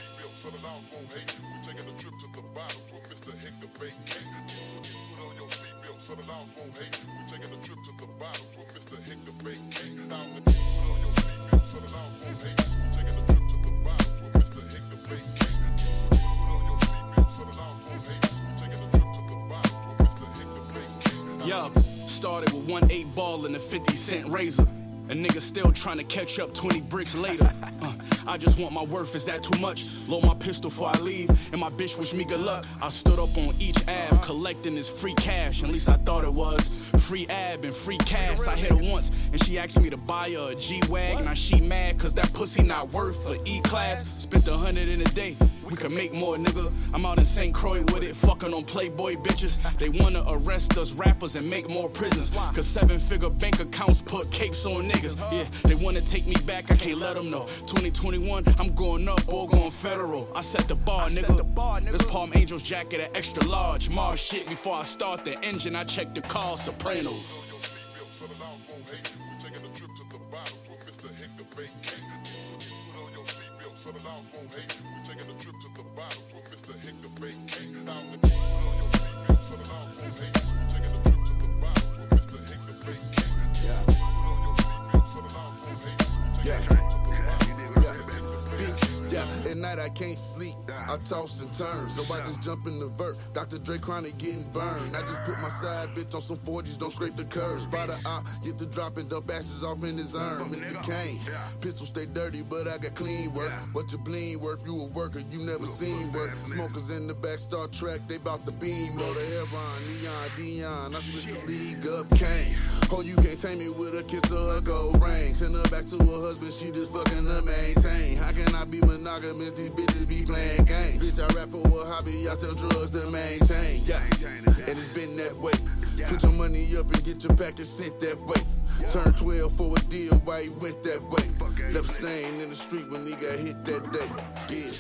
Yo, started with 1 8-ball and a 50-cent razor. A nigga still trying to catch up 20 bricks later. I just want my worth, is that too much? Load my pistol before I leave, and my bitch wish me good luck. I stood up on each Ave, collecting this free cash, at least I thought it was. Free ab and free cash, I hit her once, and she asked me to buy her a G-Wag. Now she mad, cause that pussy not worth a E-class. Spent 100 in a day, we could make more, nigga. I'm out in St. Croix with it, fucking on Playboy bitches. They wanna arrest us rappers and make more prisons, cause 7-figure bank accounts put capes on niggas. Yeah, they wanna take me back, I can't let them know. 2021, I'm going up or going federal. I set the bar, nigga. This Palm Angels jacket at extra large. Mars shit before I start the engine, I check the car, Sopranos. at night I can't sleep. I toss and turn, so I just jump in the vert. Dr. Dre chronic getting burned. I just put my side bitch on some 4Gs, don't scrape the curves. Spot a op, get the drop and dump ashes off in his urn. Mr. Kane, pistol stay dirty, but I got clean work. What your bling worth, you a worker, you never seen work. Smokers in the back, Star Trek, they bout the beam. Or the Heron, Neon, Dion, I switched the league up, Kane. Oh, you can't tame me with a kiss or a gold ring. Send her back to her husband, she just fucking to maintain. How can I be monogamous, these bitches be playing games. Bitch, I rap for a hobby, I sell drugs to maintain. Yeah, and it's been that way. Put your money up and get your package sent that way. Turn 12 for a deal, why he went that way. Left stain in the street when he got hit that day. Yeah.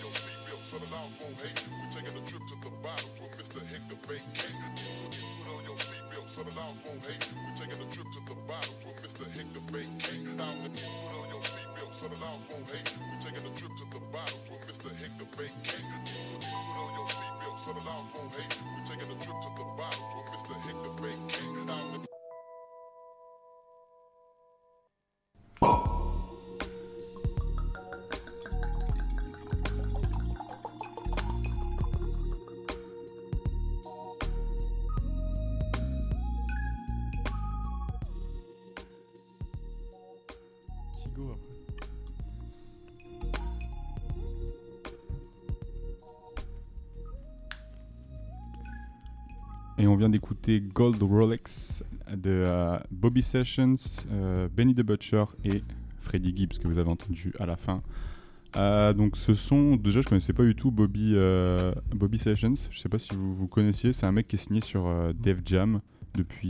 Et on vient d'écouter Gold Rolex de Bobby Sessions, Benny the Butcher et Freddie Gibbs que vous avez entendu à la fin. Donc ce son, déjà je connaissais pas du tout Bobby Sessions, je sais pas si vous connaissiez, c'est un mec qui est signé sur Def Jam depuis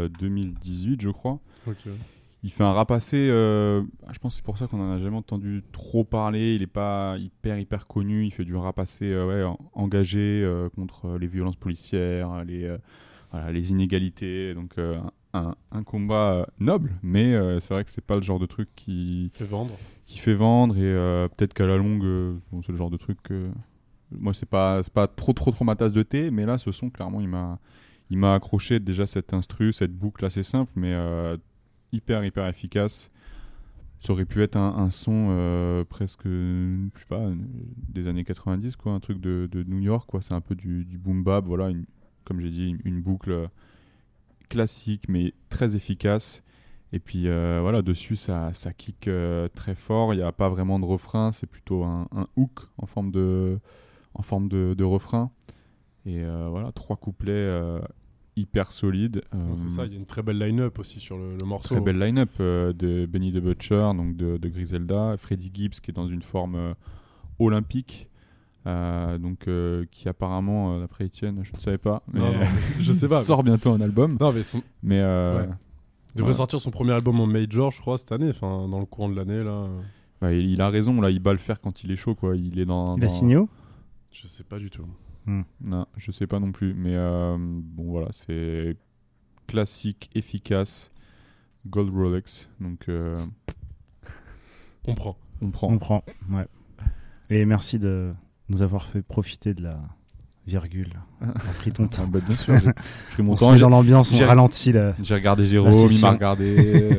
2018 je crois. Ok. Il fait un rap assez, je pense que c'est pour ça qu'on en a jamais entendu trop parler, il est pas hyper connu, il fait du rap assez engagé contre les violences policières, les inégalités, donc un combat noble, mais c'est vrai que c'est pas le genre de truc qui fait vendre et peut-être qu'à la longue, c'est le genre de truc que moi c'est pas trop ma tasse de thé, mais là ce son clairement il m'a accroché déjà cette instru, cette boucle assez simple, mais hyper efficace. Ça aurait pu être un son presque, je sais pas, des années 90 quoi, un truc de New York quoi, c'est un peu du boom bap, voilà, comme j'ai dit, une boucle classique mais très efficace. Et puis voilà, dessus ça kick très fort, il n'y a pas vraiment de refrain, c'est plutôt un hook en forme de refrain. Et voilà, 3 couplets hyper solide. C'est ça, il y a une très belle line-up aussi sur le morceau. Très belle line-up de Benny the Butcher, donc de Griselda, Freddie Gibbs qui est dans une forme olympique, donc qui apparemment, d'après Etienne, je ne savais pas, mais non, je sais pas, sort bientôt un album. Non, mais il devrait sortir son premier album en major, je crois, cette année, enfin dans le courant de l'année là. Ouais, il a raison, là, il bat le fer quand il est chaud, quoi. Il est dans. Il a signé où ? Je sais pas du tout. Non, je sais pas non plus, mais bon voilà, c'est classique, efficace, Gold Rolex, donc on prend. Ouais. Et merci de nous avoir fait profiter de la virgule en friton. Bah, bien sûr, j'ai pris mon temps. On se met dans l'ambiance, on ralentit. J'ai regardé Jérôme, il m'a regardé.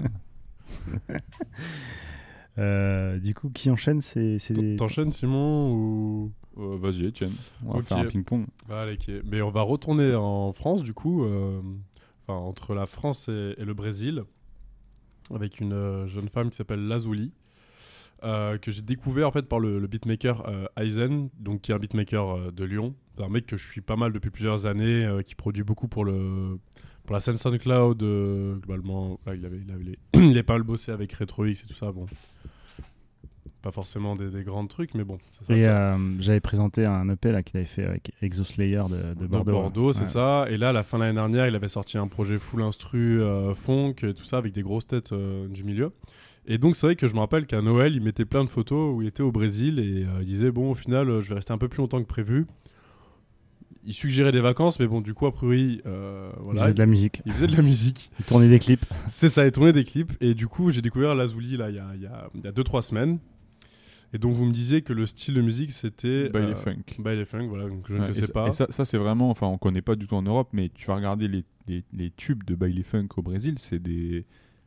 Du coup, qui enchaîne T'enchaînes Simon ou vas-y Etienne, on va faire un ping-pong. Allez, mais on va retourner en France du coup, entre la France et le Brésil, avec une jeune femme qui s'appelle Lazuli, que j'ai découvert en fait par le beatmaker Aizen, donc qui est un beatmaker de Lyon, un mec que je suis pas mal depuis plusieurs années, qui produit beaucoup pour la scène SoundCloud, globalement. Là, il avait pas mal bossé avec Retro X et tout ça, bon. Pas forcément des grands trucs, mais bon. J'avais présenté un EP là qu'il avait fait avec Exoslayer de Bordeaux. Bordeaux, c'est ça. Et là, à la fin de l'année dernière, il avait sorti un projet full instru, funk, et tout ça, avec des grosses têtes du milieu. Et donc, c'est vrai que je me rappelle qu'à Noël, il mettait plein de photos où il était au Brésil et il disait, bon, au final, je vais rester un peu plus longtemps que prévu. Il suggérait des vacances, mais bon, du coup, a priori, voilà. Il faisait de la musique. Il faisait de la musique. Il tournait des clips. C'est ça, il tournait des clips. Et du coup, j'ai découvert Lazuli là, il y a 2-3 semaines. Et donc, vous me disiez que le style de musique, c'était... Baile Funk. Baile Funk, voilà, donc je ne connaissais pas. Et ça, c'est vraiment... Enfin, on ne connaît pas du tout en Europe, mais tu vas regarder les tubes de Baile Funk au Brésil, c'est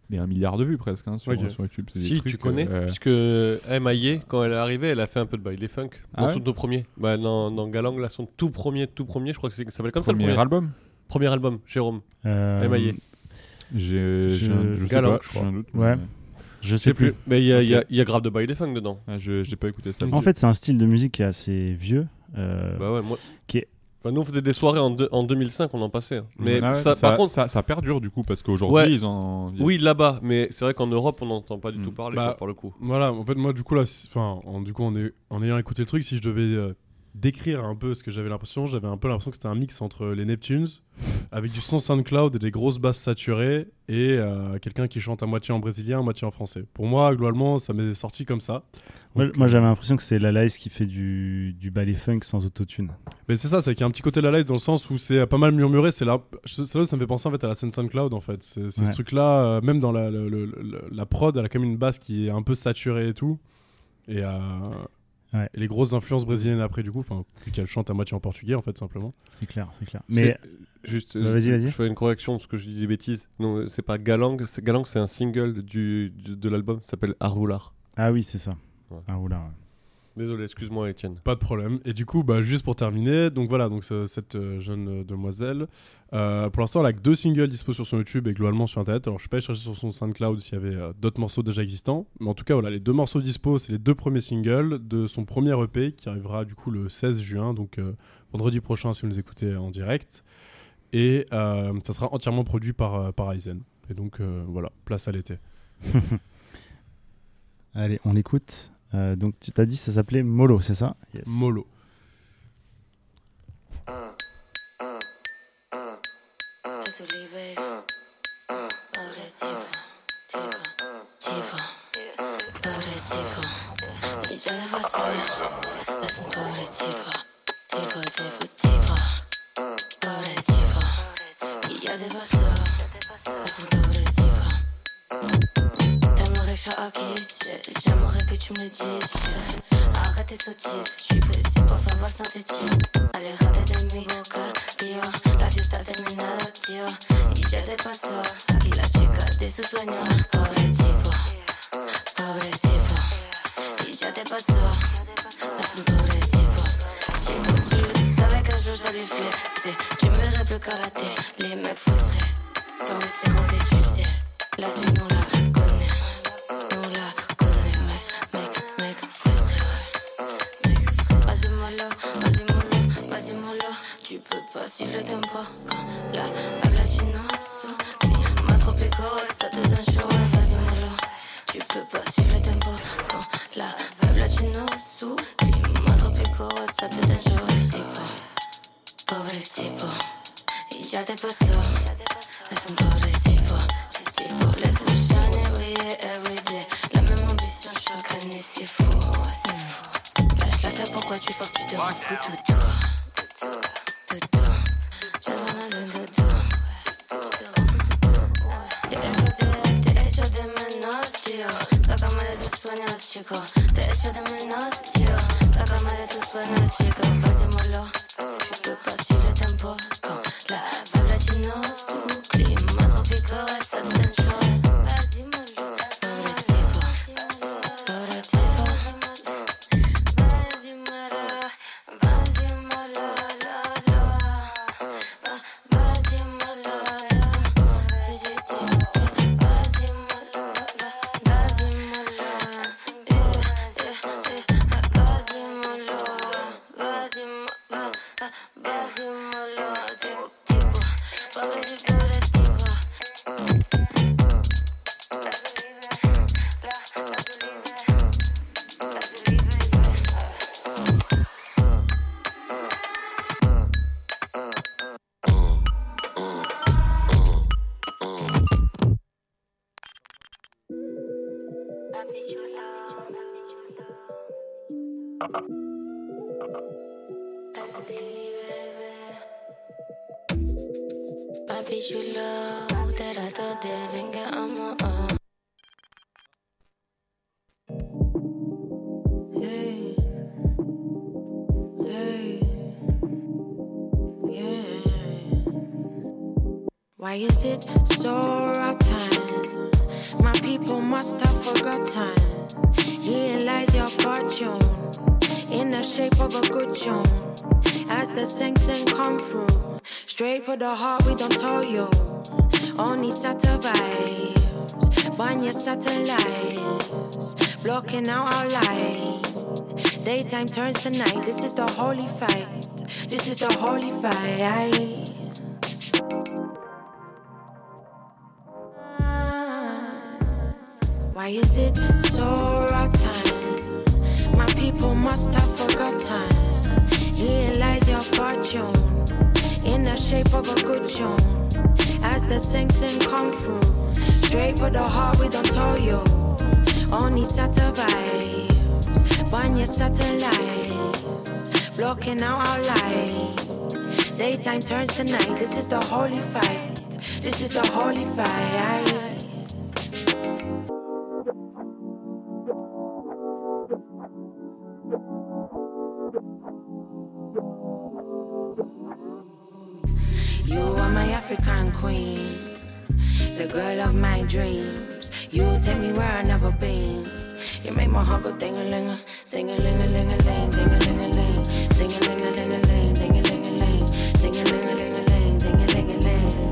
Mais 1 milliard de vues presque sur YouTube. C'est des Si, trucs, tu connais, puisque M.I.A., quand elle est arrivée, elle a fait un peu de baile funk dans son tout premier. Dans Galang, là, son tout premier, je crois que ça s'appelle comme ça le premier album. Premier album, Jérôme. M.I.A. Je Galang, sais pas, j'ai un doute. Ouais. Je sais plus. Mais il y a grave de baile funk dedans. J'ai pas écouté ça. En fait, c'est un style de musique qui est assez vieux. Bah ouais, moi. Qui est... Enfin, nous, on faisait des soirées en 2005, on en passait. Mais par contre, ça perdure du coup, parce qu'aujourd'hui, ils en. Oui, là-bas, mais c'est vrai qu'en Europe, on n'entend pas du tout parler, pour le coup. Voilà, en fait, moi, du coup, là, en ayant écouté le truc, si je devais décrire un peu ce que j'avais un peu l'impression que c'était un mix entre les Neptunes, avec du son SoundCloud et des grosses basses saturées, et quelqu'un qui chante à moitié en brésilien, à moitié en français. Pour moi, globalement, ça m'est sorti comme ça. Moi, j'avais l'impression que c'est Lalaïs qui fait du ballet funk sans autotune. Mais c'est ça, c'est qu'il y a un petit côté Lalaïs dans le sens où c'est pas mal murmuré. Ça me fait penser en fait à la scène SoundCloud en fait. C'est ce truc-là, même dans la prod, elle a quand même une basse qui est un peu saturée et tout. Et les grosses influences brésiliennes après du coup, vu qu'elle chante à moitié en portugais en fait simplement. C'est clair. Mais juste, vas-y. Je fais une correction parce que je dis des bêtises. Non, c'est pas Galang. Galang, c'est un single de l'album. Ça s'appelle Aroular. Ah oui, c'est ça. Ouais. Aroular. Ouais. Désolé, excuse-moi, Étienne. Pas de problème. Et du coup, juste pour terminer, donc voilà, cette jeune demoiselle, pour l'instant, elle a que 2 singles dispo sur son YouTube et globalement sur Internet. Alors, je suis pas allé chercher sur son SoundCloud s'il y avait d'autres morceaux déjà existants, mais en tout cas, voilà, les 2 morceaux dispo, c'est les 2 premiers singles de son premier EP qui arrivera du coup le 16 juin, donc vendredi prochain si vous nous écoutez en direct. Et ça sera entièrement produit par Aizen. Et donc voilà, place à l'été. Allez, on l'écoute. Donc tu t'as dit ça s'appelait Molo, c'est ça? Yes. Molo. J'aimerais que tu me le dises. Arrête tes sottises, je suis pressé pour faire voir le synthétisme. Allez, rate de mi boca, tío. La fiesta terminada, tío. Y ya te pasó. Aquí la chica de su sueño. Pobre tipo. Y ya te pasó. Es un pobre tipo. Tu le savais qu'un jour j'allais flexer. Tu me verrais plus qu'à la télé. Les mecs frustrés. T'en laisser rentrer, tu sais. La suite, on la connaît. Tu peux pas suivre le tempo quand la vibe latino sous climat tropical, ça te donne chaud, ouais, vas-y mollo. Tu peux pas suivre le tempo quand la vibe latino sous climat tropical, ça te donne chaud, ouais, tipo, pobre tipo, y ya te pasó, es un pobre tipo, laisse-moi shine et briller everyday, la même ambition chaque année, c'est fou, lâche l'affaire, pourquoi tu forces, tu te rends fou tout. Chico, te echo de menos, tío. Sácame de tus sueños, chico. Vas-y, mollo. Tu peux pas suivre le tempo quand la vibe latino sous climat tropical, ça te donne chaud. Vas-y, mollo. Pobre tipo. Vas-y, mollo. Vas-y, mollo. Vas-y, mollo. Papi chulo, te trato de venga amor. Hey, yeah. Why is it so rotten? My people must have forgotten. Here lies your fortune, in the shape of a good tune. As the sing come through, straight for the heart, we don't tell you. Only Saturn vibes, burn your satellites, blocking out our light. Daytime turns to night, this is the holy fight. This is the holy fight. Why is it so rotten? My people must have forgotten. Here lies your fortune, in the shape of a good tune. As the sing come through, straight for the heart, we don't tell you. Only Saturn vibes, burn your satellites, blocking out our light. Daytime turns to night, this is the holy fight. This is the holy fight. You are my African queen, the girl of my dreams. You take me where I've never been. You make my heart go ding-a-ling-a, ding-a-ling-a-ling-a-ling, ding-a-ling-a-ling, ding-a-ling-a-ling-a-ling, ding-a-ling-a-ling, ding-a-ling-a-ling-a-ling, ding-a-ling-a-ling.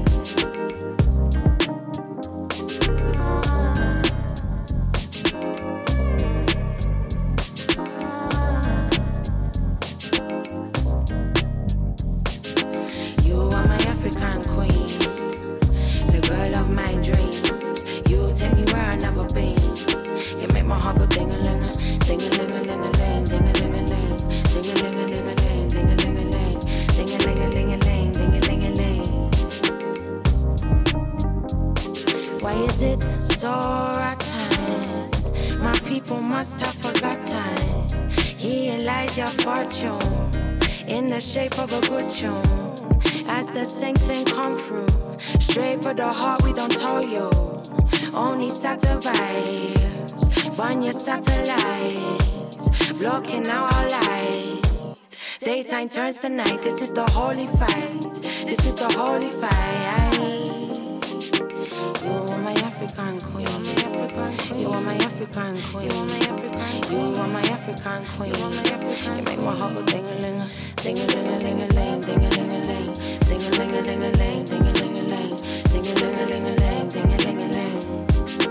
You are my African queen, the girl of my dreams. You take me where I've never been. You make my heart go ding-a-ling-a, ding-a-ling-a-ling-a-ling, ding-a-ling-a-ling, ding-a-ling-a-ling-a-ling, ding-a-ling-a-ling, ding-a-ling-a-ling-a-ling, ding-a-ling-a-ling. Why is it so rotten? My people must have forgotten. Here lies your fortune, in the shape of a good tune. As the sing come through, straight for the heart, we don't tell you. Only Saturn vibes, burn your satellites, blocking out our light. Daytime turns to night, this is the holy fight. This is the holy fight. You are my African queen. You are my African queen. You are my African queen. You make my heart go ding-a-ling-a, ding-a-ling-a-ling-a-ling, ding-a-ling-a-ling, ding-a-ling-a-ling-a-ling, ding-a-ling-a-ling, ding-a-ling-a-ling-a-ling, ding-a-ling-a-ling.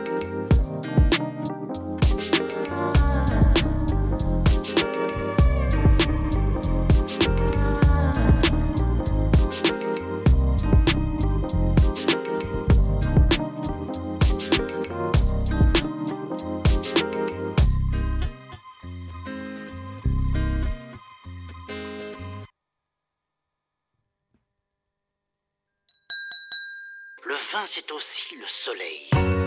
Le vin, c'est aussi le soleil.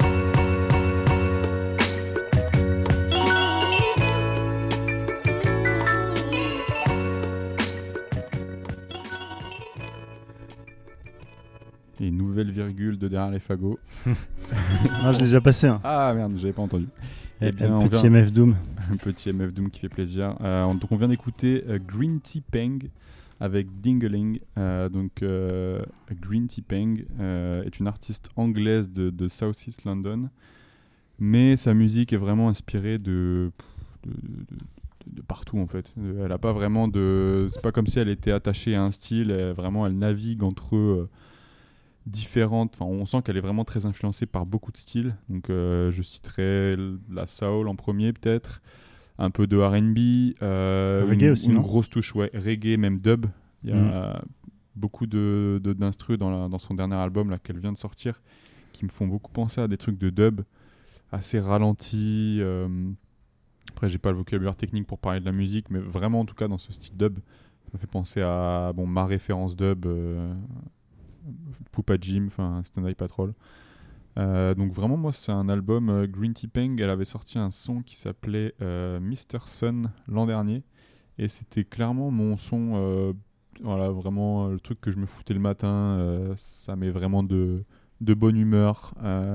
Et nouvelle virgule de derrière les fagots. Non, je l'ai déjà passé. Hein. Ah merde, j'avais pas entendu. Eh bien, un petit MF Doom. Un petit MF Doom qui fait plaisir. Donc on vient d'écouter Green Tea Peng avec Dingeling. Green Tea Peng est une artiste anglaise de South East London, mais sa musique est vraiment inspirée de partout en fait. Elle a pas vraiment de, c'est pas comme si elle était attachée à un style. Elle navigue entre différentes. Enfin, on sent qu'elle est vraiment très influencée par beaucoup de styles. Donc, je citerai la soul en premier peut-être. Un peu de R&B, reggae aussi, une non grosse touche, ouais, reggae, même dub. Il y a beaucoup d'instrus dans son dernier album là, qu'elle vient de sortir qui me font beaucoup penser à des trucs de dub assez ralentis. Après, j'ai pas le vocabulaire technique pour parler de la musique, mais vraiment, en tout cas, dans ce style dub, ça me fait penser à ma référence dub, Poupa Jim, Stand Eye Patrol. Donc vraiment, moi, c'est un album Green Tea Peng. Elle avait sorti un son qui s'appelait Mr. Sun l'an dernier, et c'était clairement mon son, vraiment le truc que je me foutais le matin. Ça met vraiment de bonne humeur.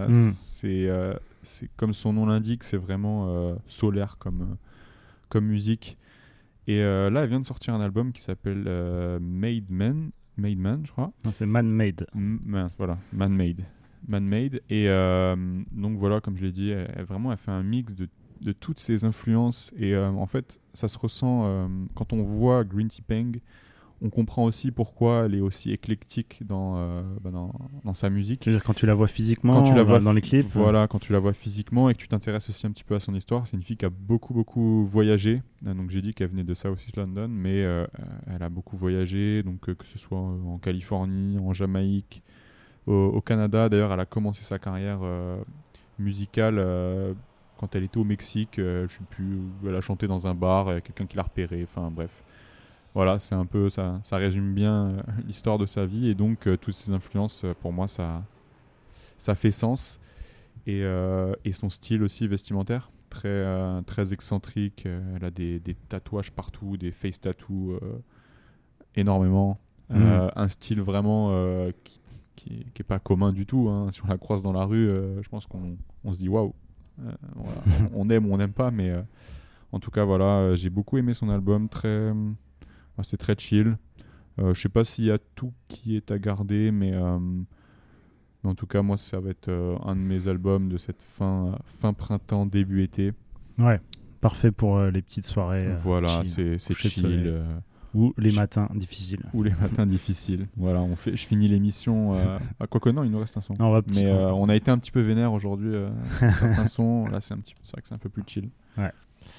C'est comme son nom l'indique, c'est vraiment solaire comme musique. Et là, elle vient de sortir un album qui s'appelle Made Man, je crois. Non, c'est Man Made. Voilà, Man Made. Man-Made. Et donc voilà, comme je l'ai dit, elle fait un mix de toutes ces influences. Et en fait, ça se ressent quand on voit Green Tea Peng. On comprend aussi pourquoi elle est aussi éclectique dans sa musique. C'est-à-dire quand tu la vois physiquement, dans les clips. Voilà, quand tu la vois physiquement et que tu t'intéresses aussi un petit peu à son histoire. C'est une fille qui a beaucoup voyagé. Donc j'ai dit qu'elle venait de South London, mais elle a beaucoup voyagé, donc que ce soit en Californie, en Jamaïque, au Canada. D'ailleurs, elle a commencé sa carrière musicale quand elle était au Mexique. Je sais plus, elle a chanté dans un bar, quelqu'un qui l'a repéré. Enfin bref. Voilà, c'est un peu ça résume bien l'histoire de sa vie et donc toutes ces influences pour moi ça fait sens et son style aussi vestimentaire très excentrique. Elle a des tatouages partout, des face tattoos énormément, un style vraiment qui est pas commun du tout, hein. Si on la croise dans la rue, je pense qu'on se dit waouh, voilà. on aime ou on n'aime pas, mais en tout cas voilà, j'ai beaucoup aimé son album, c'est très chill. Je sais pas s'il y a tout qui est à garder, mais en tout cas, moi, ça va être un de mes albums de cette fin printemps, début été. Ouais, parfait pour les petites soirées. Voilà, c'est chill. Ou les matins difficiles. Voilà, je finis l'émission. Quoique non, il nous reste un son. Non, mais on a été un petit peu vénère aujourd'hui. Certains sons, là, c'est vrai que c'est un peu plus chill. Ouais.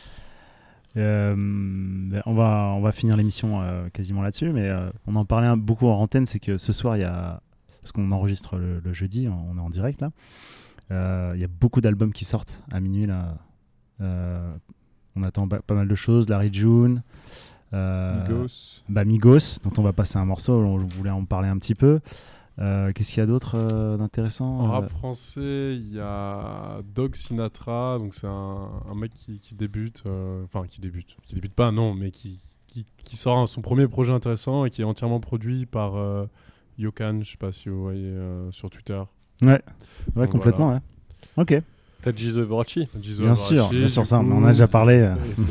On va finir l'émission quasiment là-dessus, mais on en parlait beaucoup en antenne, c'est que ce soir, parce qu'on enregistre le jeudi, on est en direct là, il y a beaucoup d'albums qui sortent à minuit là. On attend pas mal de choses, Larry June, Migos, dont on va passer un morceau, on voulait en parler un petit peu. Qu'est-ce qu'il y a d'autre d'intéressant en rap français, il y a Dog Sinatra, donc c'est un mec qui débute, qui débute pas, non, mais qui sort son premier projet intéressant et qui est entièrement produit par Yokan, je sais pas si vous voyez sur Twitter. Ouais, donc complètement, voilà. Ouais. Ok. T'as Jizo Everachi. Bien sûr, ça, on en a déjà parlé.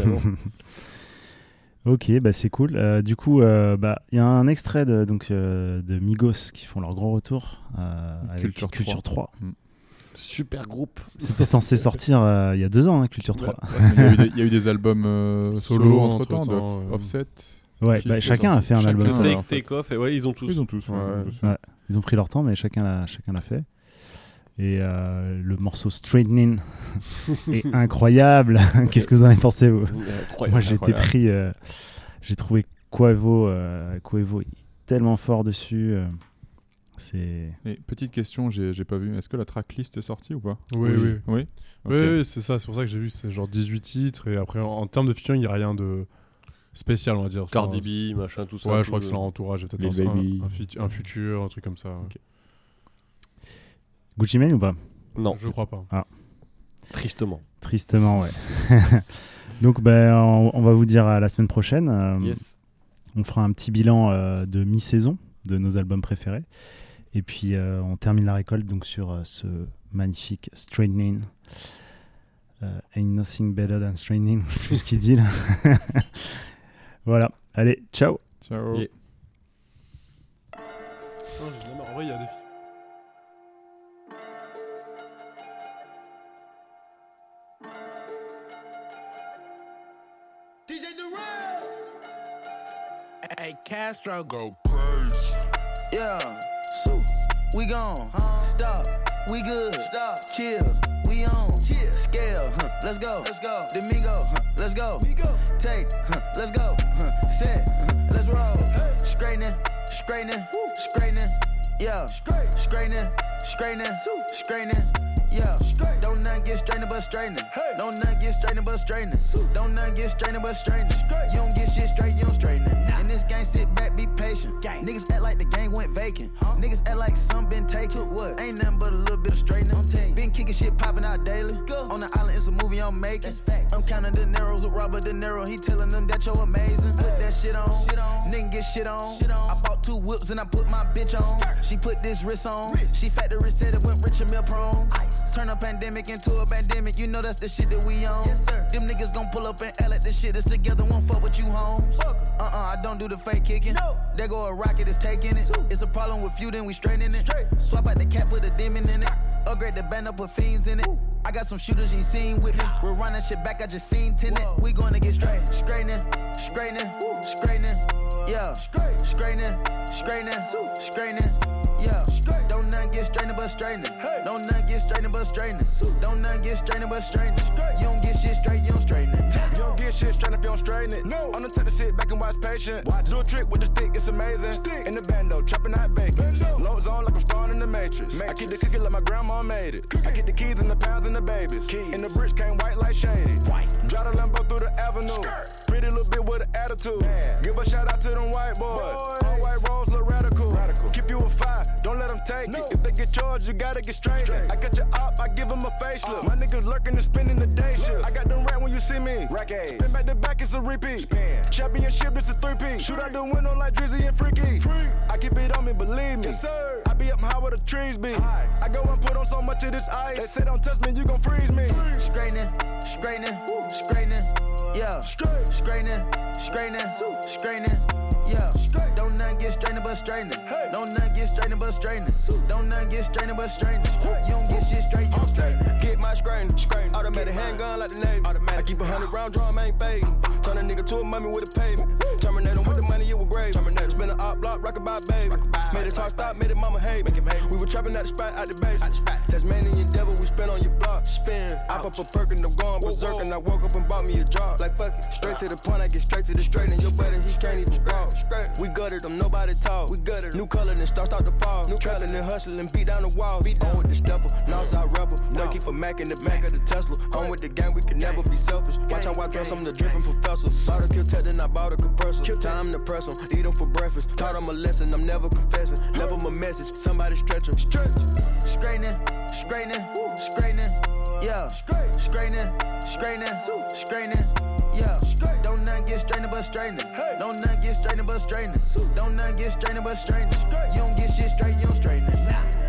Ok, bah c'est cool. Du coup, il y a un extrait de Migos qui font leur grand retour avec Culture 3. Super groupe. C'était censé sortir il y a 2 ans, Culture 3. Il y a eu des albums solo entre-temps, de Offset. Ouais, chacun a fait un album. Take Off, et ouais, ils ont tous. Ouais. Ils ont pris leur temps, mais chacun l'a fait. Et le morceau Straightening est incroyable. Qu'est-ce que vous en avez pensé, vous ? Moi, j'ai été pris. J'ai trouvé Quavo tellement fort dessus. Et petite question, j'ai pas vu. Est-ce que la tracklist est sortie ou pas ? Oui. Okay. Oui, c'est ça. C'est pour ça que j'ai vu. C'est genre 18 titres. Et après, en termes de featuring, il n'y a rien de spécial, on va dire. Cardi B, machin, tout ça. Ouais, je crois que c'est leur entourage. Peut-être un futur, un truc comme ça. Okay. Gucci Mane ou pas ? Non. Je crois pas. Ah. Tristement, ouais. Donc, on va vous dire à la semaine prochaine. Yes. On fera un petit bilan de mi-saison de nos albums préférés. Et puis, on termine la récolte donc, sur ce magnifique Straightening. Ain't nothing better than straightening. Je sais plus ce qu'il dit là. Voilà. Allez, ciao. Ciao. Yeah. En vrai, il y a des Hey, Castro, go crazy. Yeah, so we gone. Stop, we good. Stop, chill, we on. Chill, scale, let's go. Domingo, let's go. Take, let's go. Set, let's roll. Straightening, yeah. Straightening, yeah. Don't nothing get straightening but straightening. Don't nothing get straightening but straightening. Don't nothing get straightening but straightening. You don't get shit straight, you don't straighten it. In this game, sit back, be patient. Niggas act like the game went vacant. Niggas act like some been taken. What? Ain't nothing but a little bit of straightening. Been kicking shit popping out daily. On the island, it's a movie I'm making. I'm counting the narrows with Robert De Niro. He telling them that you're amazing. Put that shit on. Nigga get shit on. I bought 2 whips and I put my bitch on. She put this wrist on. She factory said it went rich and meal prone. Turn a pandemic into a pandemic. You know that's the shit that we on. Yes, sir. Them niggas gon' pull up and L at the shit that's together. Won't fuck with you, homes. I don't do the fake kicking. No. There go a rocket, it's taking it. It's a problem with you, then we straightening it. Swap out the cap, put a demon in it. Upgrade the band up, put fiends in it. I got some shooters you ain't seen with me. We're running shit back, I just seen tenant. We gonna get straightening, straightening, yeah. Straightening, yeah. Don't nothing get straightening but straightening. Don't nothing get straightening but straightening. Don't nothing get straightening but straightening. You don't get shit straight, you don't straighten it. You don't get shit straight if you don't straighten it. No. I'm the type to sit back and watch patient. Do a trick with the stick, it's amazing. In the bando, chopping out bacon. Low zone like I'm starring in the Matrix. I keep the cookie like my grandma made it. I get the keys and the pounds and the babies. And the bricks came white like shady. Drive the Lambo through the avenue. Pretty little bit with an attitude. Give a shout out to them white boys. All white rolls look radical. Keep you a fire, don't let them take it. If they get charged, you gotta get straight. I got your op, I give them a facelift. My niggas lurking and spending the day shift. I got them rat when you see me. Spin back to back, it's a repeat. Championship, it's a 3-P. Shoot out the window like Drizzy and Freaky. I keep it on me, believe me. Yes, sir. I be up high where the trees be. I go and put on so much of this ice. They say don't touch me, you gon' freeze me. Straightening, yeah. Straightening, yeah. Don't nothing get straightening but straightening. Don't nothing get straightening but straightening. Don't nothing get straightening but straightening. You don't get shit straight, you don't straighten. Get my straightening. Automatic handgun like the Navy. I keep 100 round drum, ain't fading. Turn a nigga to a mummy with a pavement. Terminate him with the money, it was grave. Spin an op block, rock about baby. Made it talk stop, made it mama hate. We were trapping at the spot, out the base. Tasmanian devil, we spin on your block. Spin. I pop a perk and I'm going berserk. And I woke up and bought me a job. Like fuck it. Straight to the point, I get straight to the straight. And your buddy, he can't even walk. We gutted them, nobody talk. We gutted new color, then start to fall. New trapping and hustling, beat down the walls. Beat down with the stepper, Northside rebel. Quakey for Mac in the back of the Tesla. I'm with the gang, we can never be selfish. Watch how I dress, I'm the dripping professor. Saw the kill tech, then I bought a compressor. Time to press them, eat them for breakfast. Taught them a lesson, I'm never confessing. Never my message, somebody stretch them. Straightening, yeah. Straightening, yeah. Don't nothing get straightening but straightening. Don't nothing get straightening but straightening. Don't nothing get straightening but straightening. You don't get shit straight, you don't straighten it.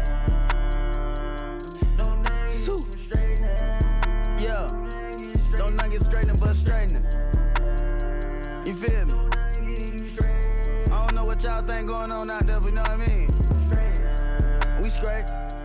Yeah. Don't nothing get straightening but straightening. You feel me? I don't know what y'all think going on out there, but you know what I mean? We straight.